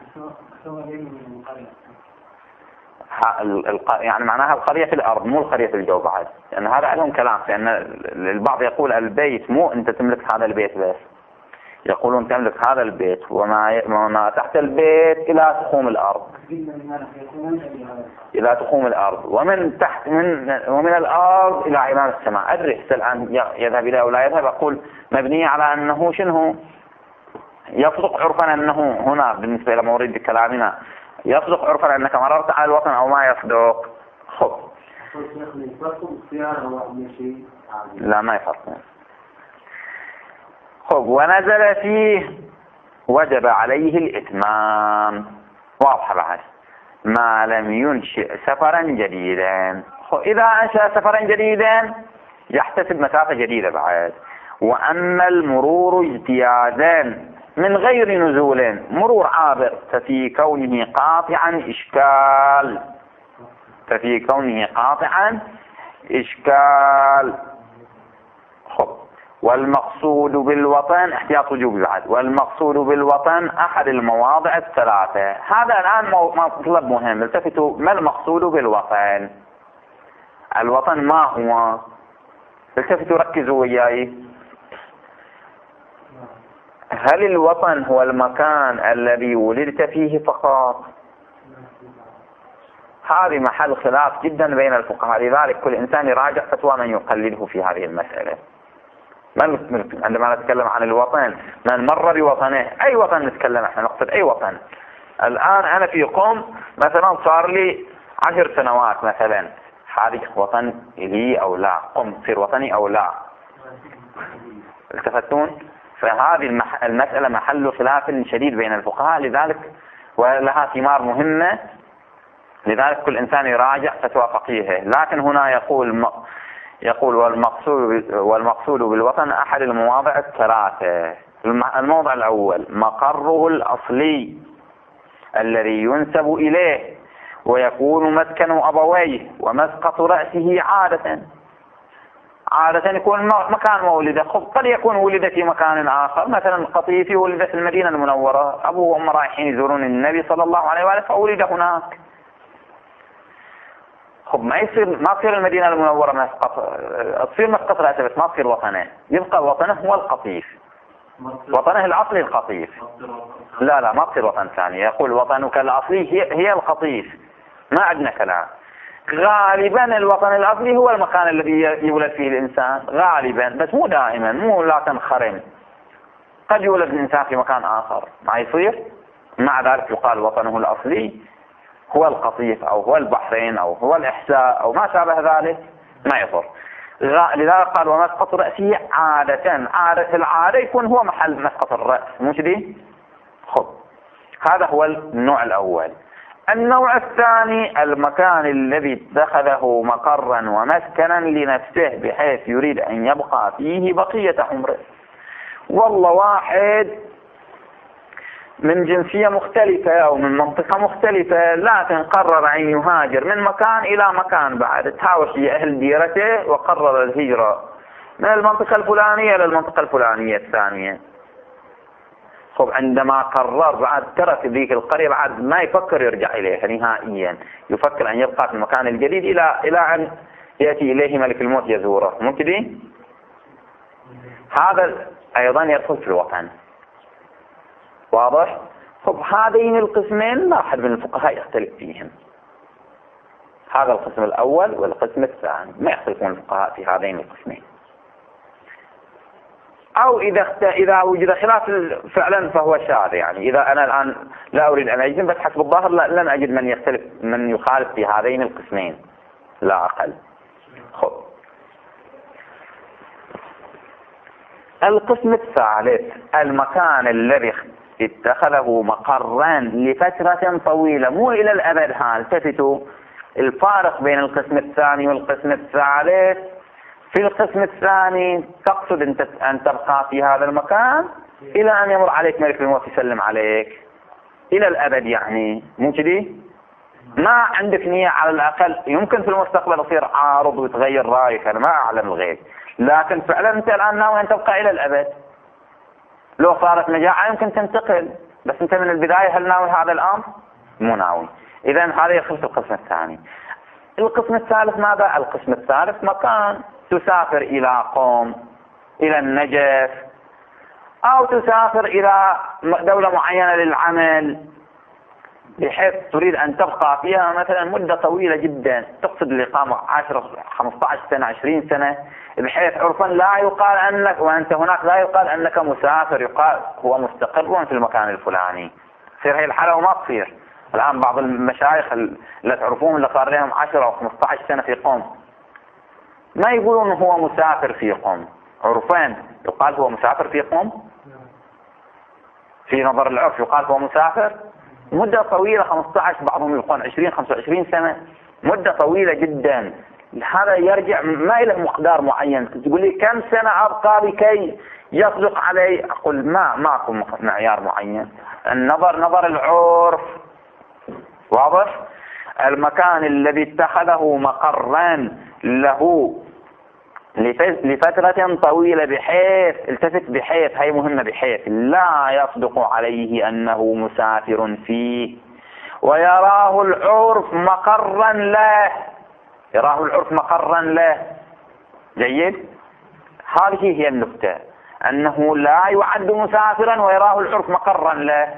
يعني معناها القرية في الأرض مو القرية في الجو بعد، لأن هذا عليهم كلام، لأن البعض يقول البيت مو أنت تملك هذا البيت بس، يقولون تملك هذا البيت وما تحت البيت إلى تخوم الأرض، إلى تخوم الأرض، ومن الأرض إلى عمام السماء. أدري الآن يذهب إلى أو لا يذهب، أقول مبنية على أنه شنو يصدق عرفا أنه هنا بالنسبة إلى مورد كلامنا يصدق عرفا أنك مررت على الوطن أو ما يصدق. خب لا ما يفرق. خب ونزل فيه وجب عليه الإتمام، واضح بعد ما لم ينشئ سفرا جديدا. إذا أنشأ سفرا جديدا يحتسب مسافة جديدة بعد. وأما المرور اجتيازا من غير نزول مرور عابر ففي كونه قاطعا إشكال. خب والمقصود بالوطن احتياط وجوبي بعد. والمقصود بالوطن أحد المواضع الثلاثة. هذا الآن مطلب مهم، التفتوا ما المقصود بالوطن؟ الوطن ما هو؟ التفتوا ركزوا وياي. هل الوطن هو المكان الذي ولدت فيه فقط؟ هذه محل خلاف جدا بين الفقهاء، لذلك كل إنسان يراجع فتوى من يقلده في هذه المسألة. عندما نتكلم عن الوطن من مر بوطنه، أي وطن نتكلم احنا، نقصد أي وطن. الآن أنا في قم مثلا صار لي 10 سنوات مثلا، هذه وطن لي أو لا؟ قم تصير وطني أو لا؟ التفتون؟ فهذه المسألة محل خلاف شديد بين الفقهاء، لذلك ولها ثمار مهمة، لذلك كل إنسان يراجع فتوى فقيهه. لكن هنا يقول والمقصود بالوطن أحد المواضع الثلاثة. الموضع الأول مقره الأصلي الذي ينسب إليه ويكون مسكن أبويه ومسقط رأسه عادة يكون مكان مولده. قد يكون ولد في مكان آخر، مثلا قطيفي ولد في المدينة المنورة، أبوه وأمه رايحين يزورون النبي صلى الله عليه وآله فولد هناك. ما تصير المدينة المنورة مسقط، تصير مسقط رأسه بس ما تصير وطنه، يبقى وطنه هو القطيف، وطنه الأصلي القطيف. لا ما تصير وطن ثاني، يقول وطنك الأصلي هي القطيف، ما عندنا كلام. غالبا الوطن الأصلي هو المكان الذي يولد فيه الإنسان غالبا، بس مو دائما، مو لا تنخرم، قد يولد الإنسان في مكان آخر ما يصير. مع ذلك يقال وطنه الأصلي هو القطيف أو هو البحرين أو هو الإحساء أو ما شابه ذلك، ما يضر. لذلك قال ومسقط رأسه عادة، العادة يكون هو محل مسقط الرأس، مو كذي؟ خب، هذا هو النوع الأول. النوع الثاني المكان الذي اتخذه مقرا ومسكنا لنفسه بحيث يريد أن يبقى فيه بقية عمره. والله واحد من جنسية مختلفة أو من منطقة مختلفة، لكن قرر أن يهاجر من مكان إلى مكان، بعد تهاوش أهل ديرته وقرر الهجرة من المنطقة الفلانية إلى المنطقة الفلانية الثانية. خب، عندما قرر بعد ترك ذيك القرية، بعد ما يفكر يرجع إليها نهائيا، يفكر أن يبقى في المكان الجديد إلى أن يأتي إليه ملك الموت يزوره، مو كذي؟ هذا أيضا يدخل في الوطن. واضح؟ خب، هذين القسمين لا أحد من الفقهاء يختلف فيهم، هذا القسم الأول والقسم الثاني، ما يختلفون الفقهاء في هذين القسمين. أو إذا وجد خلاف فعلا فهو شاذ، يعني إذا أنا الآن لا أريد أن أجزم، بس حسب الظاهر لن أجد من يخالف في هذين القسمين لا أقل. خب، القسم الثالث المكان الذي اتخذه مقرا لفترة طويلة، مو إلى الأبد. التفتوا الفارق بين القسم الثاني والقسم الثالث. في القسم الثاني تقصد أن تبقى في هذا المكان إلى أن يمر عليك ملك الموت يسلم عليك إلى الأبد، يعني مو كذي؟ ما عندك نية على الأقل، يمكن في المستقبل يصير عارض ويتغير رأيك، أنا ما أعلم الغيب، لكن فعلا أنت الآن ناوي أن تبقى إلى الأبد. لو صارت مجاعة يمكن تنتقل، بس أنت من البداية هل ناوي هذا الأمر؟ مو ناوي. إذا هذا يخص القسم الثاني. القسم الثالث ماذا؟ القسم الثالث مكان تسافر إلى قوم، إلى النجف، أو تسافر إلى دولة معينة للعمل، بحيث تريد أن تبقى فيها مثلا مدة طويلة جدا، تقصد الإقامة 10 15 سنة 20 سنة، بحيث عرفا لا يقال أنك وأنت هناك لا يقال أنك مسافر، يقال هو مستقر في المكان الفلاني. تصير هي الحالة وما تصير. الآن بعض المشايخ اللي تعرفون اللي صار لهم 10 أو 15 سنة في قوم ما يقولون هو مسافر في قوم، عرفان يقال هو مسافر في قوم، في نظر العرف يقال هو مسافر مدة طويلة 15، بعضهم يقول 20 25 سنة، مدة طويلة جدا. هذا يرجع ما إلى مقدار معين. تقول لي كم سنة أبقى لكي يصدق علي؟ أقول ماكو معيار معين، النظر نظر العرف. واضح؟ المكان الذي اتخذه مقرا له لفترة طويلة بحيث التفت بحيث هي مهمة، بحيث لا يصدق عليه أنه مسافر فيه ويراه العرف مقرا له، يراه العرف مقرا له. جيد؟ هذه هي النقطة، أنه لا يعد مسافرا ويراه العرف مقرا له،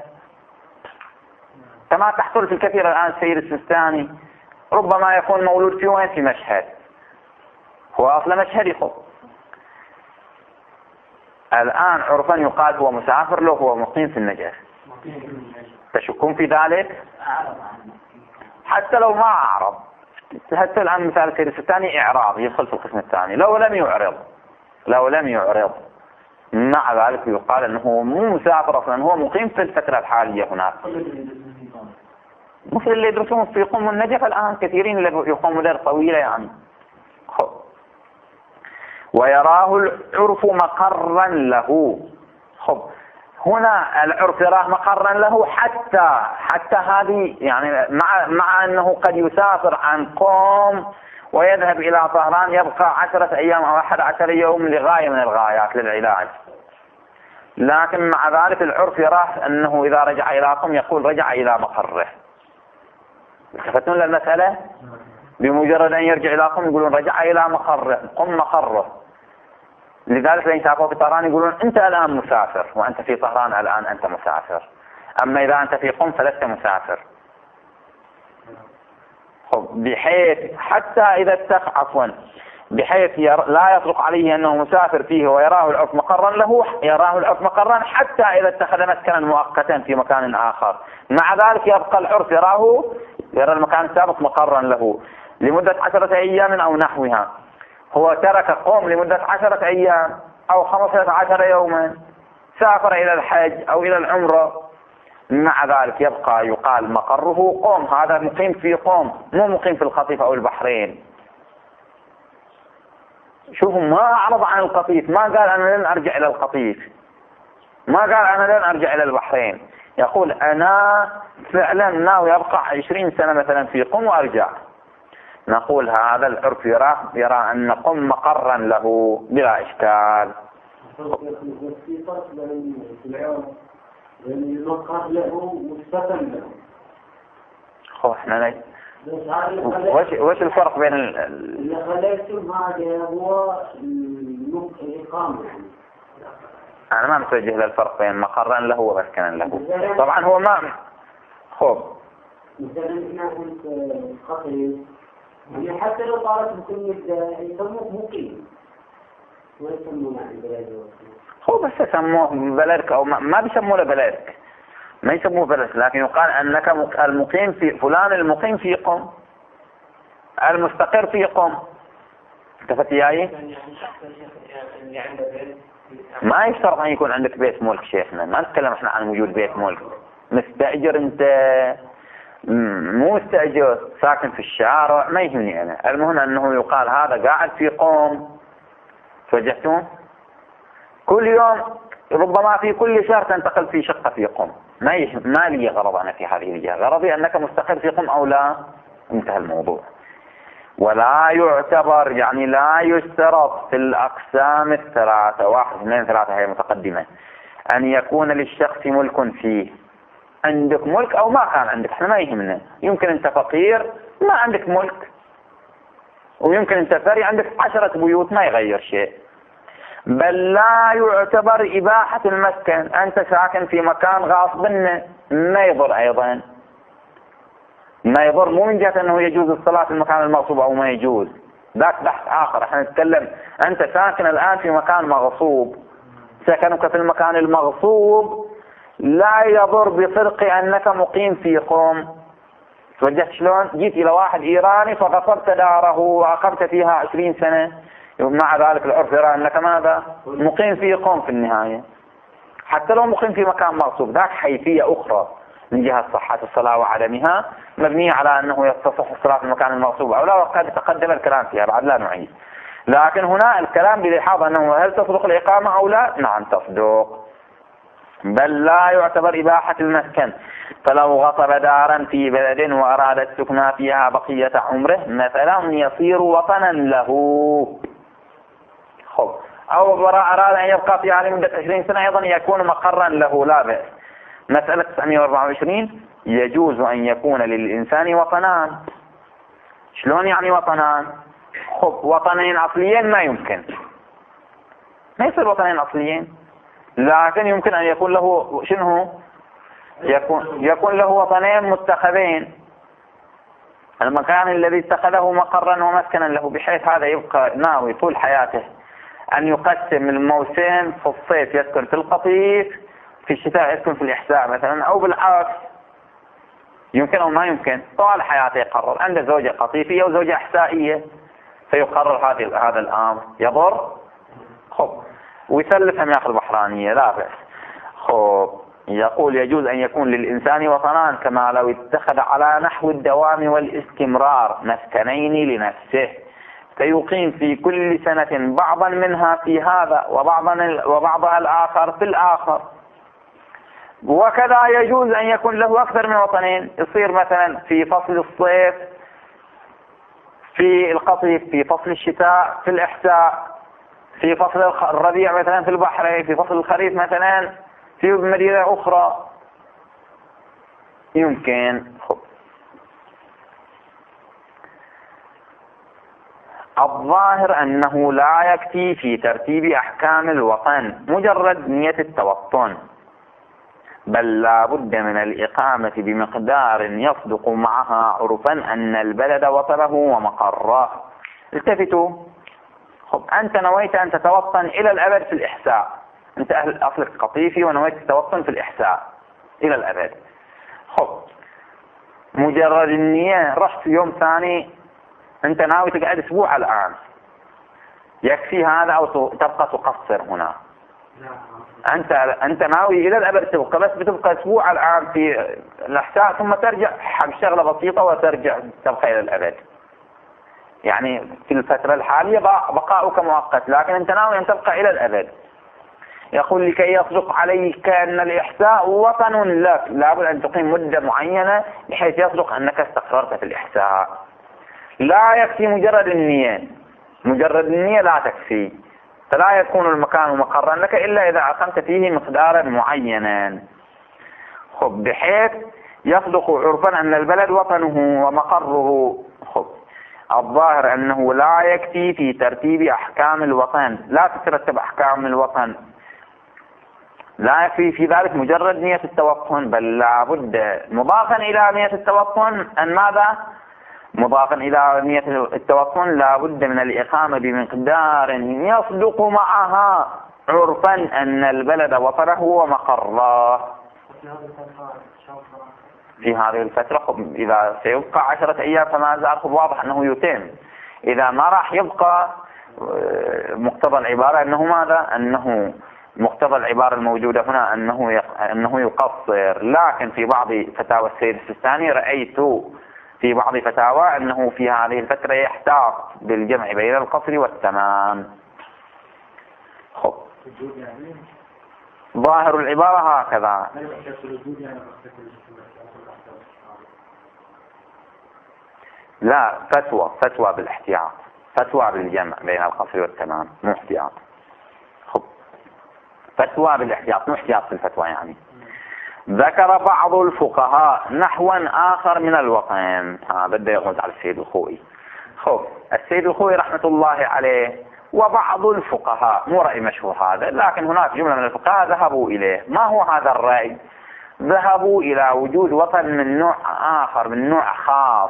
كما تحصل في الكثير الآن. السيد السيستاني ربما يكون مولود في وين؟ في مشهد، هو أصلا مشهدي. خب، الآن عرفا يقال هو مسافر له هو مقيم في النجف، تشكون في ذلك؟ حتى لو ما أعرض، حتى الآن مثال السيد السيستاني إعراض يدخل في القسم الثاني. لو لم يعرض مع ذلك يقال أنه مو مسافر أصلا، هو مقيم في الفترة الحالية هناك، مثل اللي يدرسون في يقوموا النجف الآن، كثيرين اللي يقوموا مدار طويلة يعني. خب، ويراه العرف مقرا له. خب، هنا العرف يراه مقرا له حتى هذه يعني مع أنه قد يسافر عن قوم ويذهب إلى طهران يبقى 10 أيام أو 11 يوم لغاية من الغايات للعلاج، لكن مع ذلك العرف يراه أنه إذا رجع إلى قوم يقول رجع إلى مقره. التفتون للمسألة؟ بمجرد أن يرجع إلى قوم يقولون رجع إلى مقره، قم مقره. لذلك لين شافوا في طهران يقولون أنت الآن مسافر، وأنت في طهران الآن أنت مسافر، أما إذا أنت في قم فلست مسافر. بحيث حتى إذا بحيث لا يطلق عليه أنه مسافر فيه ويراه العرف مقرا له، يراه العرف مقرا حتى إذا اتخذ مسكنا مؤقتا في مكان آخر، مع ذلك يبقى العرف يرى المكان السابق مقرا له لمدة 10 أيام أو نحوها. هو ترك قوم لمدة 10 أيام أو 15 يوما، سافر إلى الحج أو إلى العمرة، مع ذلك يبقى يقال مقره قوم، هذا مقيم في قوم مو مقيم في القطيف أو البحرين. شوفوا ما أعرض عن القطيف، ما قال أنا لن أرجع إلى القطيف، ما قال أنا لن أرجع إلى البحرين، يقول أنا فعلا ناوي يبقى 20 سنة مثلا في قم وأرجع. نقول هذا العرف يرى أن قم مقرا له بلا إشكال. احنا وش الفرق بين اللي خليتم هذا هو الإقامة؟ أنا ما متوجه للفرق بين مقرا له ومسكنا له. طبعا هو ما مثلا احنا كنت خطير يعني حتى لو طالت بكل مدة يسموه مقيم ويسمونه عن بلد بس يسموه بلدك أو ما بيسموه بلدك، ما يسموه بلدك، لكن يقال أنك المقيم في فلان، المقيم في قم، المستقر في قم. انتفت ياي؟ ما يشترط أن يكون عندك بيت ملك شيخنا، ما نتكلم احنا عن وجود بيت ملك. مستأجر انت، مو مستأجر ساكن في الشارع، ما يهمني أنا، المهم أنه يقال هذا قاعد في قوم. توجهتون؟ كل يوم ربما في كل شهر تنتقل في شقة في قوم، ما لي غرض أنا في هذه الجهة، غرضي أنك مستقر في قوم أو لا، انتهى الموضوع. ولا يعتبر يعني لا يشترط في الأقسام الثلاثة، 1 2 3 هي متقدمة، أن يكون للشخص ملك فيه. عندك ملك أو ما كان عندك احنا ما يهمنا، يمكن أنت فقير ما عندك ملك، ويمكن أنت ثري عندك 10 بيوت، ما يغير شيء. بل لا يعتبر إباحة المسكن، أنت ساكن في مكان غاصب ما يضر أيضا، ما يضر، مو من جهة أنه يجوز الصلاة في المكان المغصوب أو ما يجوز، ذاك بحث آخر. احنا نتكلم أنت ساكن الآن في مكان مغصوب، سكنك في المكان المغصوب لا يضر بفرق أنك مقيم في قوم. توجهت شلون؟ جيت إلى واحد إيراني فغصبت داره وأقمت فيها 20 سنة، مع ذلك العرف يرى أنك ماذا؟ مقيم في قوم في النهاية، حتى لو مقيم في مكان مغصوب. ذاك حيثية أخرى من جهة صحة الصلاة وعدمها، مبنية على أنه يستصح الصلاة في المكان المغصوب أو لا، وقد تقدم الكلام فيها بعد لا نعيد. لكن هنا الكلام بلحاظ أنه هل تصدق الإقامة أو لا؟ نعم تصدق. بل لا يعتبر إباحة المسكن، فلو غصب دارا في بلد وأراد السكنى فيها بقية عمره مثلا يصير وطنا له، أو أراد أن يبقى فيها لمدة 20 سنة أيضا يكون مقرا له لا بأس. مسألة 924 يجوز أن يكون للإنسان وطنان. شلون يعني وطنان؟ وطنين أصليين ما يمكن، ما يصير وطنين أصليين، لكن يمكن أن يكون له شنو؟ يكون له وطنين متخذين، المكان الذي اتخذه مقرا ومسكنا له، بحيث هذا يبقى ناوي طول حياته أن يقسم الموسم، في الصيف يسكن في القطيف، في الشتاء يسكن في الإحساء مثلا، أو بالعكس. يمكن أو ما يمكن، طوال حياته يقرر. عنده زوجة قطيفية وزوجة إحسائية، فيقرر هذا الأمر يضر ويسلفهم ياخذ بحرانية لا بأس. يقول يجوز أن يكون للإنسان وطنان كما لو اتخذ على نحو الدوام والاستمرار مسكنين لنفسه، فيقيم في كل سنة بعضا منها في هذا وبعضها الآخر في الآخر. وكذا يجوز أن يكون له أكثر من وطنين، يصير مثلا في فصل الصيف في القطيف، في فصل الشتاء في الإحساء، في فصل الربيع مثلا في البحرين، في فصل الخريف مثلا في مدينة أخرى، يمكن. الظاهر أنه لا يكفي في ترتيب أحكام الوطن مجرد نية التوطن، بل لا بد من الإقامة بمقدار يصدق معها عرفا أن البلد وطنه ومقره. التفتوا، أنت نويت أن تتوطن إلى الأبد في الإحساء، أنت أصلك قطيفي ونويت تتوطن في الإحساء إلى الأبد. مجرد النية رحت يوم ثاني، أنت ناوي تقعد أسبوع الآن، يكفي هذا أو تبقى تقصر هنا؟ أنت ناوي إلى الأبد تبقى، بس بتبقى أسبوع الآن في الإحساء ثم ترجع حق شغلة بسيطة وترجع تبقى إلى الأبد. يعني في الفترة الحالية بقاؤك مؤقت، لكن أنت ناوي أن تبقى إلى الأبد. يقول لكي يصدق عليك أن الإحساء وطن لك لابد أن تقيم مدة معينة بحيث يصدق أنك استقررت في الإحساء. لا يكفي مجرد النية، مجرد النية لا تكفي، فلا يكون المكان مقرا لك إلا إذا أقمت فيه مقدارا معينا بحيث يصدق عرفا أن البلد وطنه ومقره. الظاهر أنه لا يكفي في ترتيب أحكام الوطن، لا تترتب أحكام الوطن، لا يكفي في ذلك مجرد نية التوطن، بل لا بد مضافا إلى نية التوطن أن ماذا؟ مضافا إلى نية التوطن لا بد من الإقامة بمقدار يصدق معها عرفا أن البلد وطنه ومقره. في هذه الفترة إذا سيبقى 10 أيام فما زال واضح أنه يتم. إذا ما راح يبقى مقتضى العبارة أنه ماذا؟ أنه مقتضى العبارة الموجودة هنا أنه يقصر. لكن في بعض فتاوى السيد السيستاني رأيت في بعض فتاوى أنه في هذه الفترة يحتاط بالجمع بين القصر والتمام. ظاهر العبارة هكذا. لا، فتوى بالاحتياط، فتوى بالجمع بين القصر والتمام، مو احتياط. فتوى بالاحتياط، مو احتياط في الفتوى يعني. ذكر بعض الفقهاء نحوا آخر من الوطن. بدأ يغمز على السيد الخوئي. السيد الخوئي رحمة الله عليه وبعض الفقهاء، مو رأي مشهور هذا، لكن هناك جملة من الفقهاء ذهبوا إليه. ما هو هذا الرأي؟ ذهبوا إلى وجود وطن من نوع آخر، من نوع خاص.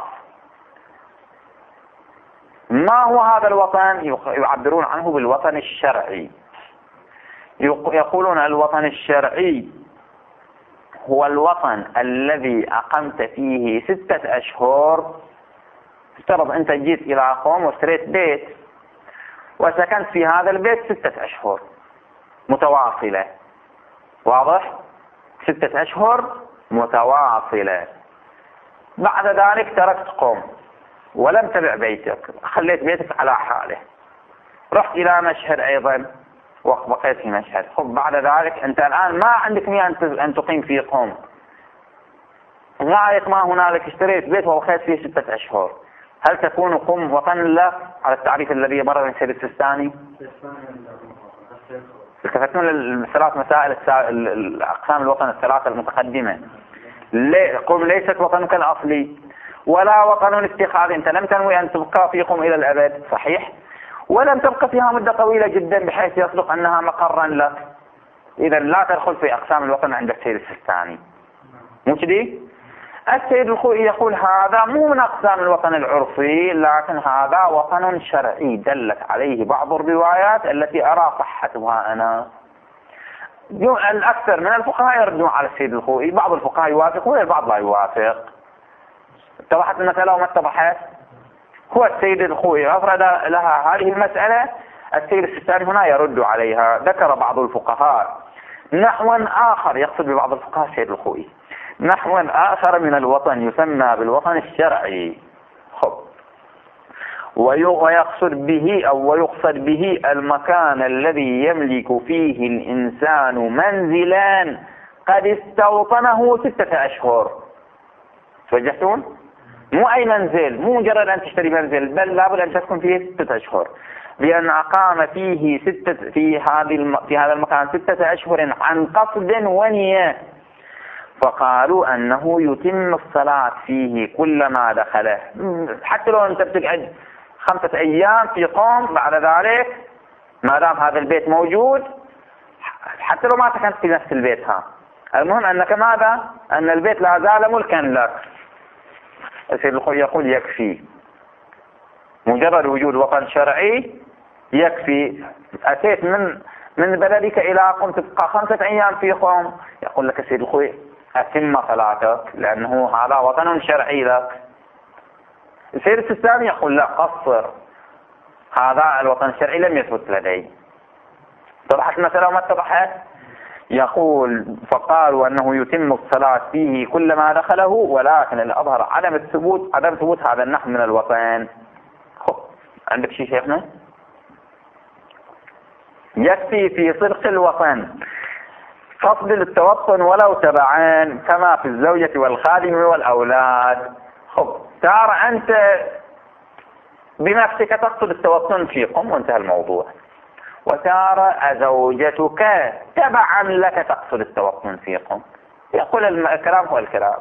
ما هو هذا الوطن؟ يعبرون عنه بالوطن الشرعي. يقولون الوطن الشرعي هو الوطن الذي أقمت فيه 6 أشهر. افترض أنت جيت إلى قوم واشتريت بيت وسكنت في هذا البيت 6 أشهر متواصلة، واضح؟ 6 أشهر متواصلة. بعد ذلك تركت قوم ولم تبع بيتك، خليت بيتك على حاله، رحت إلى مشهد أيضا وبقيت في مشهد. بعد ذلك أنت الآن ما عندك نية أن تقيم في قوم، غاية ما هنالك اشتريت بيت وبقيت فيه 6 أشهر. هل تكون قوم وطن لك على التعريف الذي مر من السيد السيستاني؟ التفتون للثلاث مسائل الأقسام الوطن الثلاثة المتقدمة. قوم ليست وطنك الأصلي ولا وطن اتخاذ، أنت لم تنوي أن تبقى في قوم إلى الأبد، صحيح؟ ولم تبقى فيها مدة طويلة جدا بحيث يصدق أنها مقرا لك. إذا لا تدخل في أقسام الوطن عند السيد السيستاني، مو كذي؟ السيد الخوئي يقول هذا مو من أقسام الوطن العرفي، لكن هذا وطن شرعي دلت عليه بعض الروايات التي أرى صحتها أنا. الأكثر من الفقهاء يردون على السيد الخوئي، بعض الفقهاء يوافقون والبعض لا يوافق. اتضحت المسألة وما اتضحت؟ هو السيد الخوئي أفرد لها هذه المسألة، السيد السيستاني هنا يرد عليها. ذكر بعض الفقهاء نحوا آخر، يقصد ببعض الفقهاء السيد الخوئي، نحوا آخر من الوطن يسمى بالوطن الشرعي. ويقصد به المكان الذي يملك فيه الإنسان منزلا قد استوطنه 6 أشهر. توجهتون؟ مو أي منزل، مو مجرد أن تشتري منزل، بل لابد أن تسكن فيه 6 أشهر، بأن أقام فيه في هذا المكان 6 أشهر عن قصد ونية. فقالوا أنه يتم الصلاة فيه كلما دخله، حتى لو أنت بتقعد 5 أيام في قوم، بعد ذلك ما دام هذا البيت موجود، حتى لو ما سكنت في نفس البيت المهم أنك ماذا؟ أن البيت لا زال ملكا لك. السيد الخوئي يقول يكفي مجرد وجود وطن شرعي يكفي. أتيت من بلدك إلى قم تبقى 5 أيام في قم، يقول لك السيد الخوئي أتم صلاتك لأنه هذا وطن شرعي لك. السيد السيستاني يقول لا، قصر، هذا الوطن الشرعي لم يثبت لدي. اتضحت المسألة وما اتضحت؟ يقول فقالوا أنه يتم الصلاة فيه كلما دخله، ولكن الأظهر عدم ثبوت هذا النحو من الوطن. عندك شيء شيخنا؟ يكفي في صدق الوطن قصد التوطن ولو تبعان كما في الزوجة والخادم والأولاد. ترى أنت بنفسك تقصد التوطن في قم وانتهى الموضوع، وترى زوجتك تبعا لك تقصد التوطن في قم. يقول الكلام هو الكلام.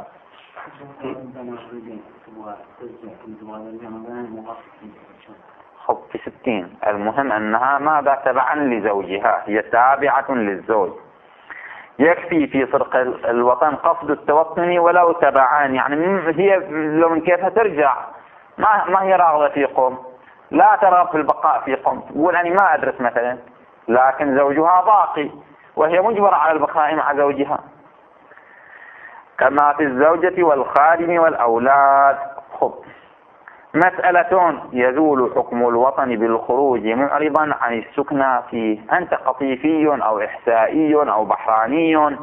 في 60 المهم أنها ماذا؟ تبعا لزوجها، هي تابعة للزوج. يكفي في صدق الوطن قصد التوطن ولو تبعان، يعني هي لو من كيفها ترجع ما هي راغبة في قم، لا ترغب في البقاء في قم، تقول أنا ما أدرس مثلا، لكن زوجها باقي وهي مجبرة على البقاء مع زوجها. كما في الزوجة والخادم والأولاد. مسألة يزول حكم الوطن بالخروج معرضا عن السكنى فيه. أنت قطيفي أو إحسائي أو بحراني،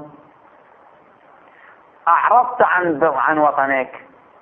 أعرضت عن وطنك،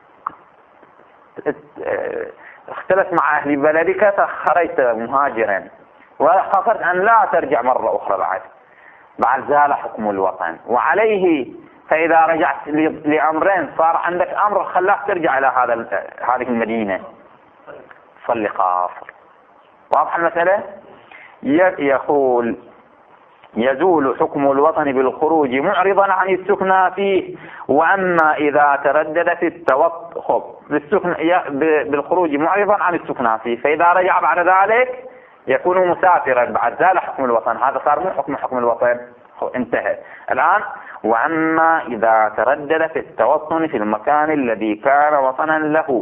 اختلف مع أهل بلدك، خرجت مهاجرا وخافت أن لا ترجع مرة أخرى بعد زال حكم الوطن، وعليه فإذا رجعت لأمرين صار عندك أمر خلاك ترجع إلى هذه المدينة، صلي قاصر. واضح المسألة؟ يقول يزول حكم الوطن بالخروج معرضا عن السكنى فيه، وأما إذا تردد في التوطن بالخروج معرضا عن السكنى فيه، فإذا رجع بعد ذلك يكون مسافرا بعد زال حكم الوطن، هذا صار مو حكم الوطن، انتهى الآن. وأما إذا تردد في التوطن في المكان الذي كان وطنا له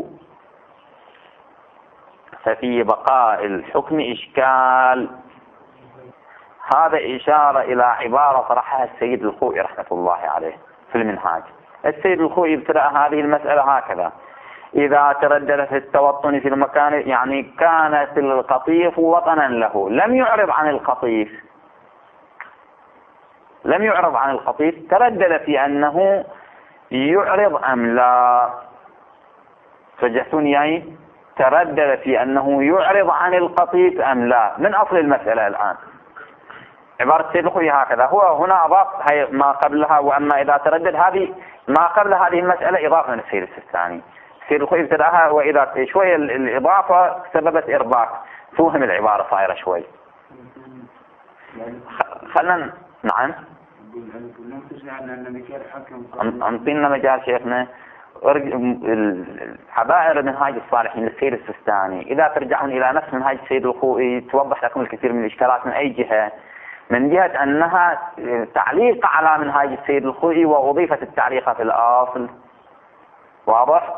ففي بقاء الحكم إشكال. هذا إشارة إلى عبارة طرحها السيد الخوئي رحمة الله عليه في المنهاج. السيد الخوئي ابتدأ هذه المسألة هكذا: إذا تردد في التوطن في المكان، يعني كانت القطيف وطنا له، لم يعرض عن القطيف، تردد في أنه يعرض أم لا. فجأتوني يعني تردد في أنه يعرض عن القطيف أم لا من أصل المسألة. الآن عبارة السيد الخوئي هكذا، هو هنا أضاف ما قبلها، وأما إذا تردد هذه ما قبل هذه المسألة إضافة من السيد السيستاني. السيد الخوئي ابتدأها، وإذا شوية الإضافة سببت إرباك، فهم العبارة صايرة شوي. خلنا نعم أنطينا مجال شيخنا. حبائر منهاج الصالحين للسيد السيستاني إذا ترجعون إلى نفس منهاج السيد الخوئي توضح لكم الكثير من الإشكالات. من أي جهة؟ من جهة أنها تعليق على منهاج السيد الخوئي وأضيفت التعليق في الأصل. واضح؟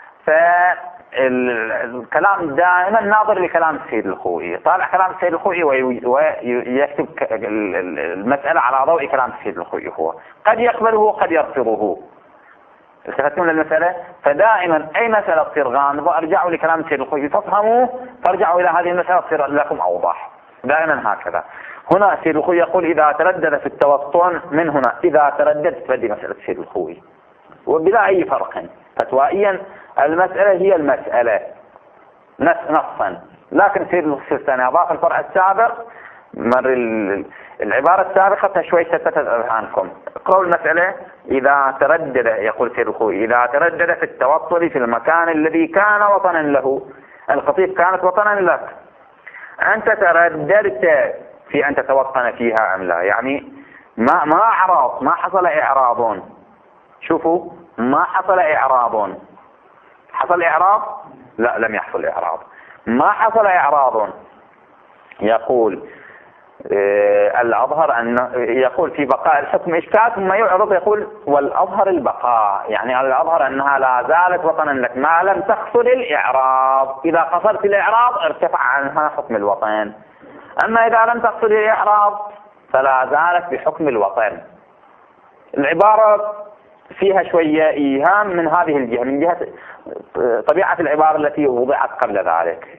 فالكلام دائما ناظر لكلام السيد الخوئي، طالع كلام السيد الخوئي ويكتب المسألة على ضوء كلام السيد الخوئي. هو قد يقبله قد يرفضه. التفتون للمسألة، فدائما أي مسألة تصير غامضة ارجعوا لكلام السيد الخوئي تفهموا، ترجعوا إلى هذه المسألة تصير لكم أوضح. دائما هكذا. هنا السيد الخوئي يقول إذا تردد في التوطن، من هنا إذا تردد تبدي مسألة السيد الخوئي وبلا أي فرق فتوائيا. المسألة هي المسألة نصا، لكن السيد السيستاني أضاف الفرع السابق مر العبارة السابقة شوي شتتت أذهانكم. اقرأوا المسألة. إذا تردد، يقول السيد الخوئي، إذا تردد في التوطن في المكان الذي كان وطنا له، القطيف كانت وطنا لك، أنت ترددت في أن تتوطن فيها أم لا، يعني ما أعراض، ما حصل إعراض. شوفوا، ما حصل إعراض. حصل إعراض؟ لا، لم يحصل إعراض. ما حصل إعراض. يقول الأظهر أن يقول في بقاء الحكم إشكال، ثم يعرض يقول والأظهر البقاء، يعني الأظهر أنها لا زالت وطنا لك ما لم تقصد الإعراب. إذا قصدت الإعراب ارتفع عنها حكم الوطن، أما إذا لم تقصد الإعراب فلا زالت بحكم الوطن. العبارة فيها شوية إيهام من هذه الجهة، من جهة طبيعة العبارة التي وضعت قبل ذلك.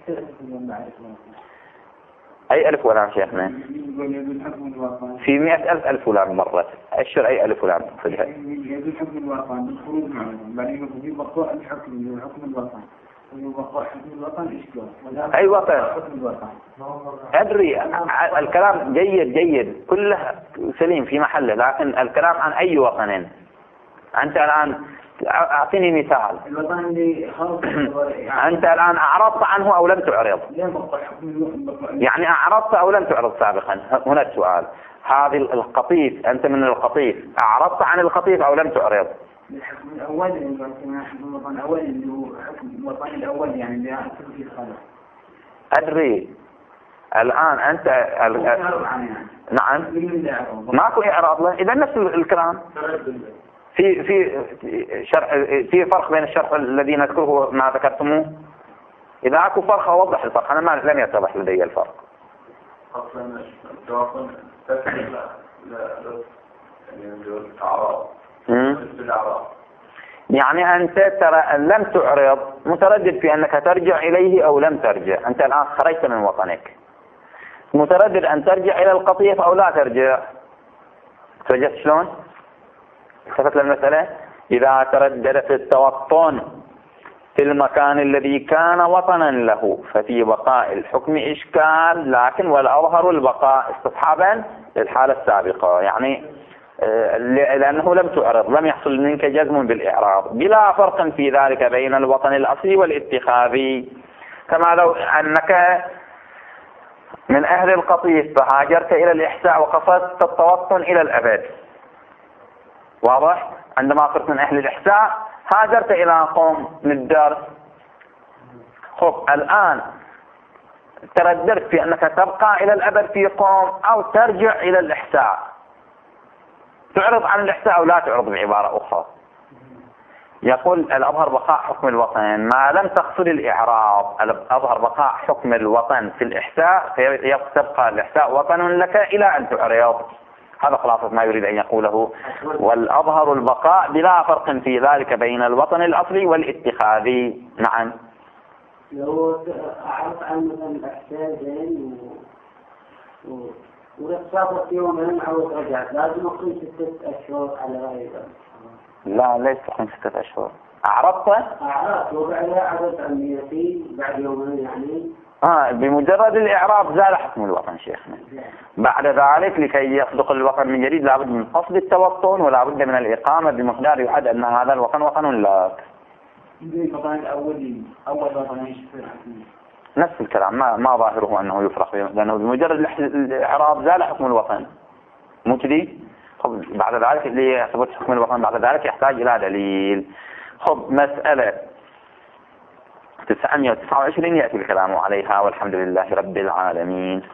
أي ألف ولام شيخنا؟ في 100,000 ألف ولام مرت. أشر أي ألف ولام تقصدها؟ يجوز حكم الوطن بالخروج معه، بعدين في بقاء الحكم اللي هو حكم الوطن، وبقاء حكم الوطن إشكال. أي وطن؟ حكم الوطن. أدري الكلام جيد كله سليم في محله، لكن الكلام عن أي وطن؟ أنت الآن أعطيني مثال. الوطن اللي أنت الآن أعرضت عنه أو لم تعرض؟ يعني أعرضت أو لم تعرض سابقا؟ هنا السؤال. هذه القطيف، أنت من القطيف، أعرضت عن القطيف أو لم تعرض؟ الحكم الأول حكم الوطن الأول اللي هو حكم الوطن الأول، يعني اللي أحكم فيه الخلق. أدري الآن أنت نعم ماكو إعراض له، إذا نفس الكلام. في فرق بين الشرح الذي نذكره ما ذكرتموه. إذا أكو فرق أوضح الفرق، أنا لم يتضح لدي الفرق. يعني أنت ترى لم تعرض، متردد في أنك ترجع إليه أو لم ترجع. أنت الآن خرجت من وطنك، متردد أن ترجع إلى القطيف أو لا ترجع. توجدت شلون؟ التفت للمسألة. إذا تردد في التوطن في المكان الذي كان وطنا له ففي بقاء الحكم إشكال، لكن والأظهر البقاء استصحابا للحالة السابقة، يعني لأنه لم تعرض، لم يحصل منك جزم بالإعراب، بلا فرق في ذلك بين الوطن الأصلي والاتخاذي. كما لو أنك من أهل القطيف فهاجرت إلى الإحساء وقصدت التوطن إلى الأبد، واضح؟ عندما صرت من أهل الإحساء هاجرت إلى قوم للدار. خب الآن ترددت في أنك تبقى إلى الأبد في قوم أو ترجع إلى الإحساء، تعرض عن الإحساء أو لا تعرض بعبارة أخرى. يقول الأظهر بقاء حكم الوطن ما لم تقصد الإعراب. الأظهر بقاء حكم الوطن في الإحساء، فيبقى الإحساء وطن لك إلى أن تعرض. هذا خلاصة ما يريد أن يقوله. والأظهر البقاء بلا فرق في ذلك بين الوطن الأصلي والاتخاذي. نعم. لو أعرف عن مثلا الأحساء زين ورسالة يومين أو رجعت لازم أقيم 6 أشهر على غيره. لا ليس تقيم 6 أشهر. أعرضت وبعدها عرضت عن نيتي بعد يومين يعني. بمجرد الإعراب زال حكم الوطن شيخنا. بعد ذلك لكي يصدق الوطن من جديد لابد من قصد التوطن ولا بد من الإقامة بمقدار يعد أن هذا الوطن وطن لك. الوطن الأول أول وطن نفس الكلام، ما ظاهره أنه يفرق، لأنه بمجرد الإعراب زال حكم الوطن. مو كذي؟ بعد ذلك اللي يثبت حكم الوطن بعد ذلك يحتاج إلى دليل. مسألة 929 يأتي الكلام عليها، والحمد لله رب العالمين.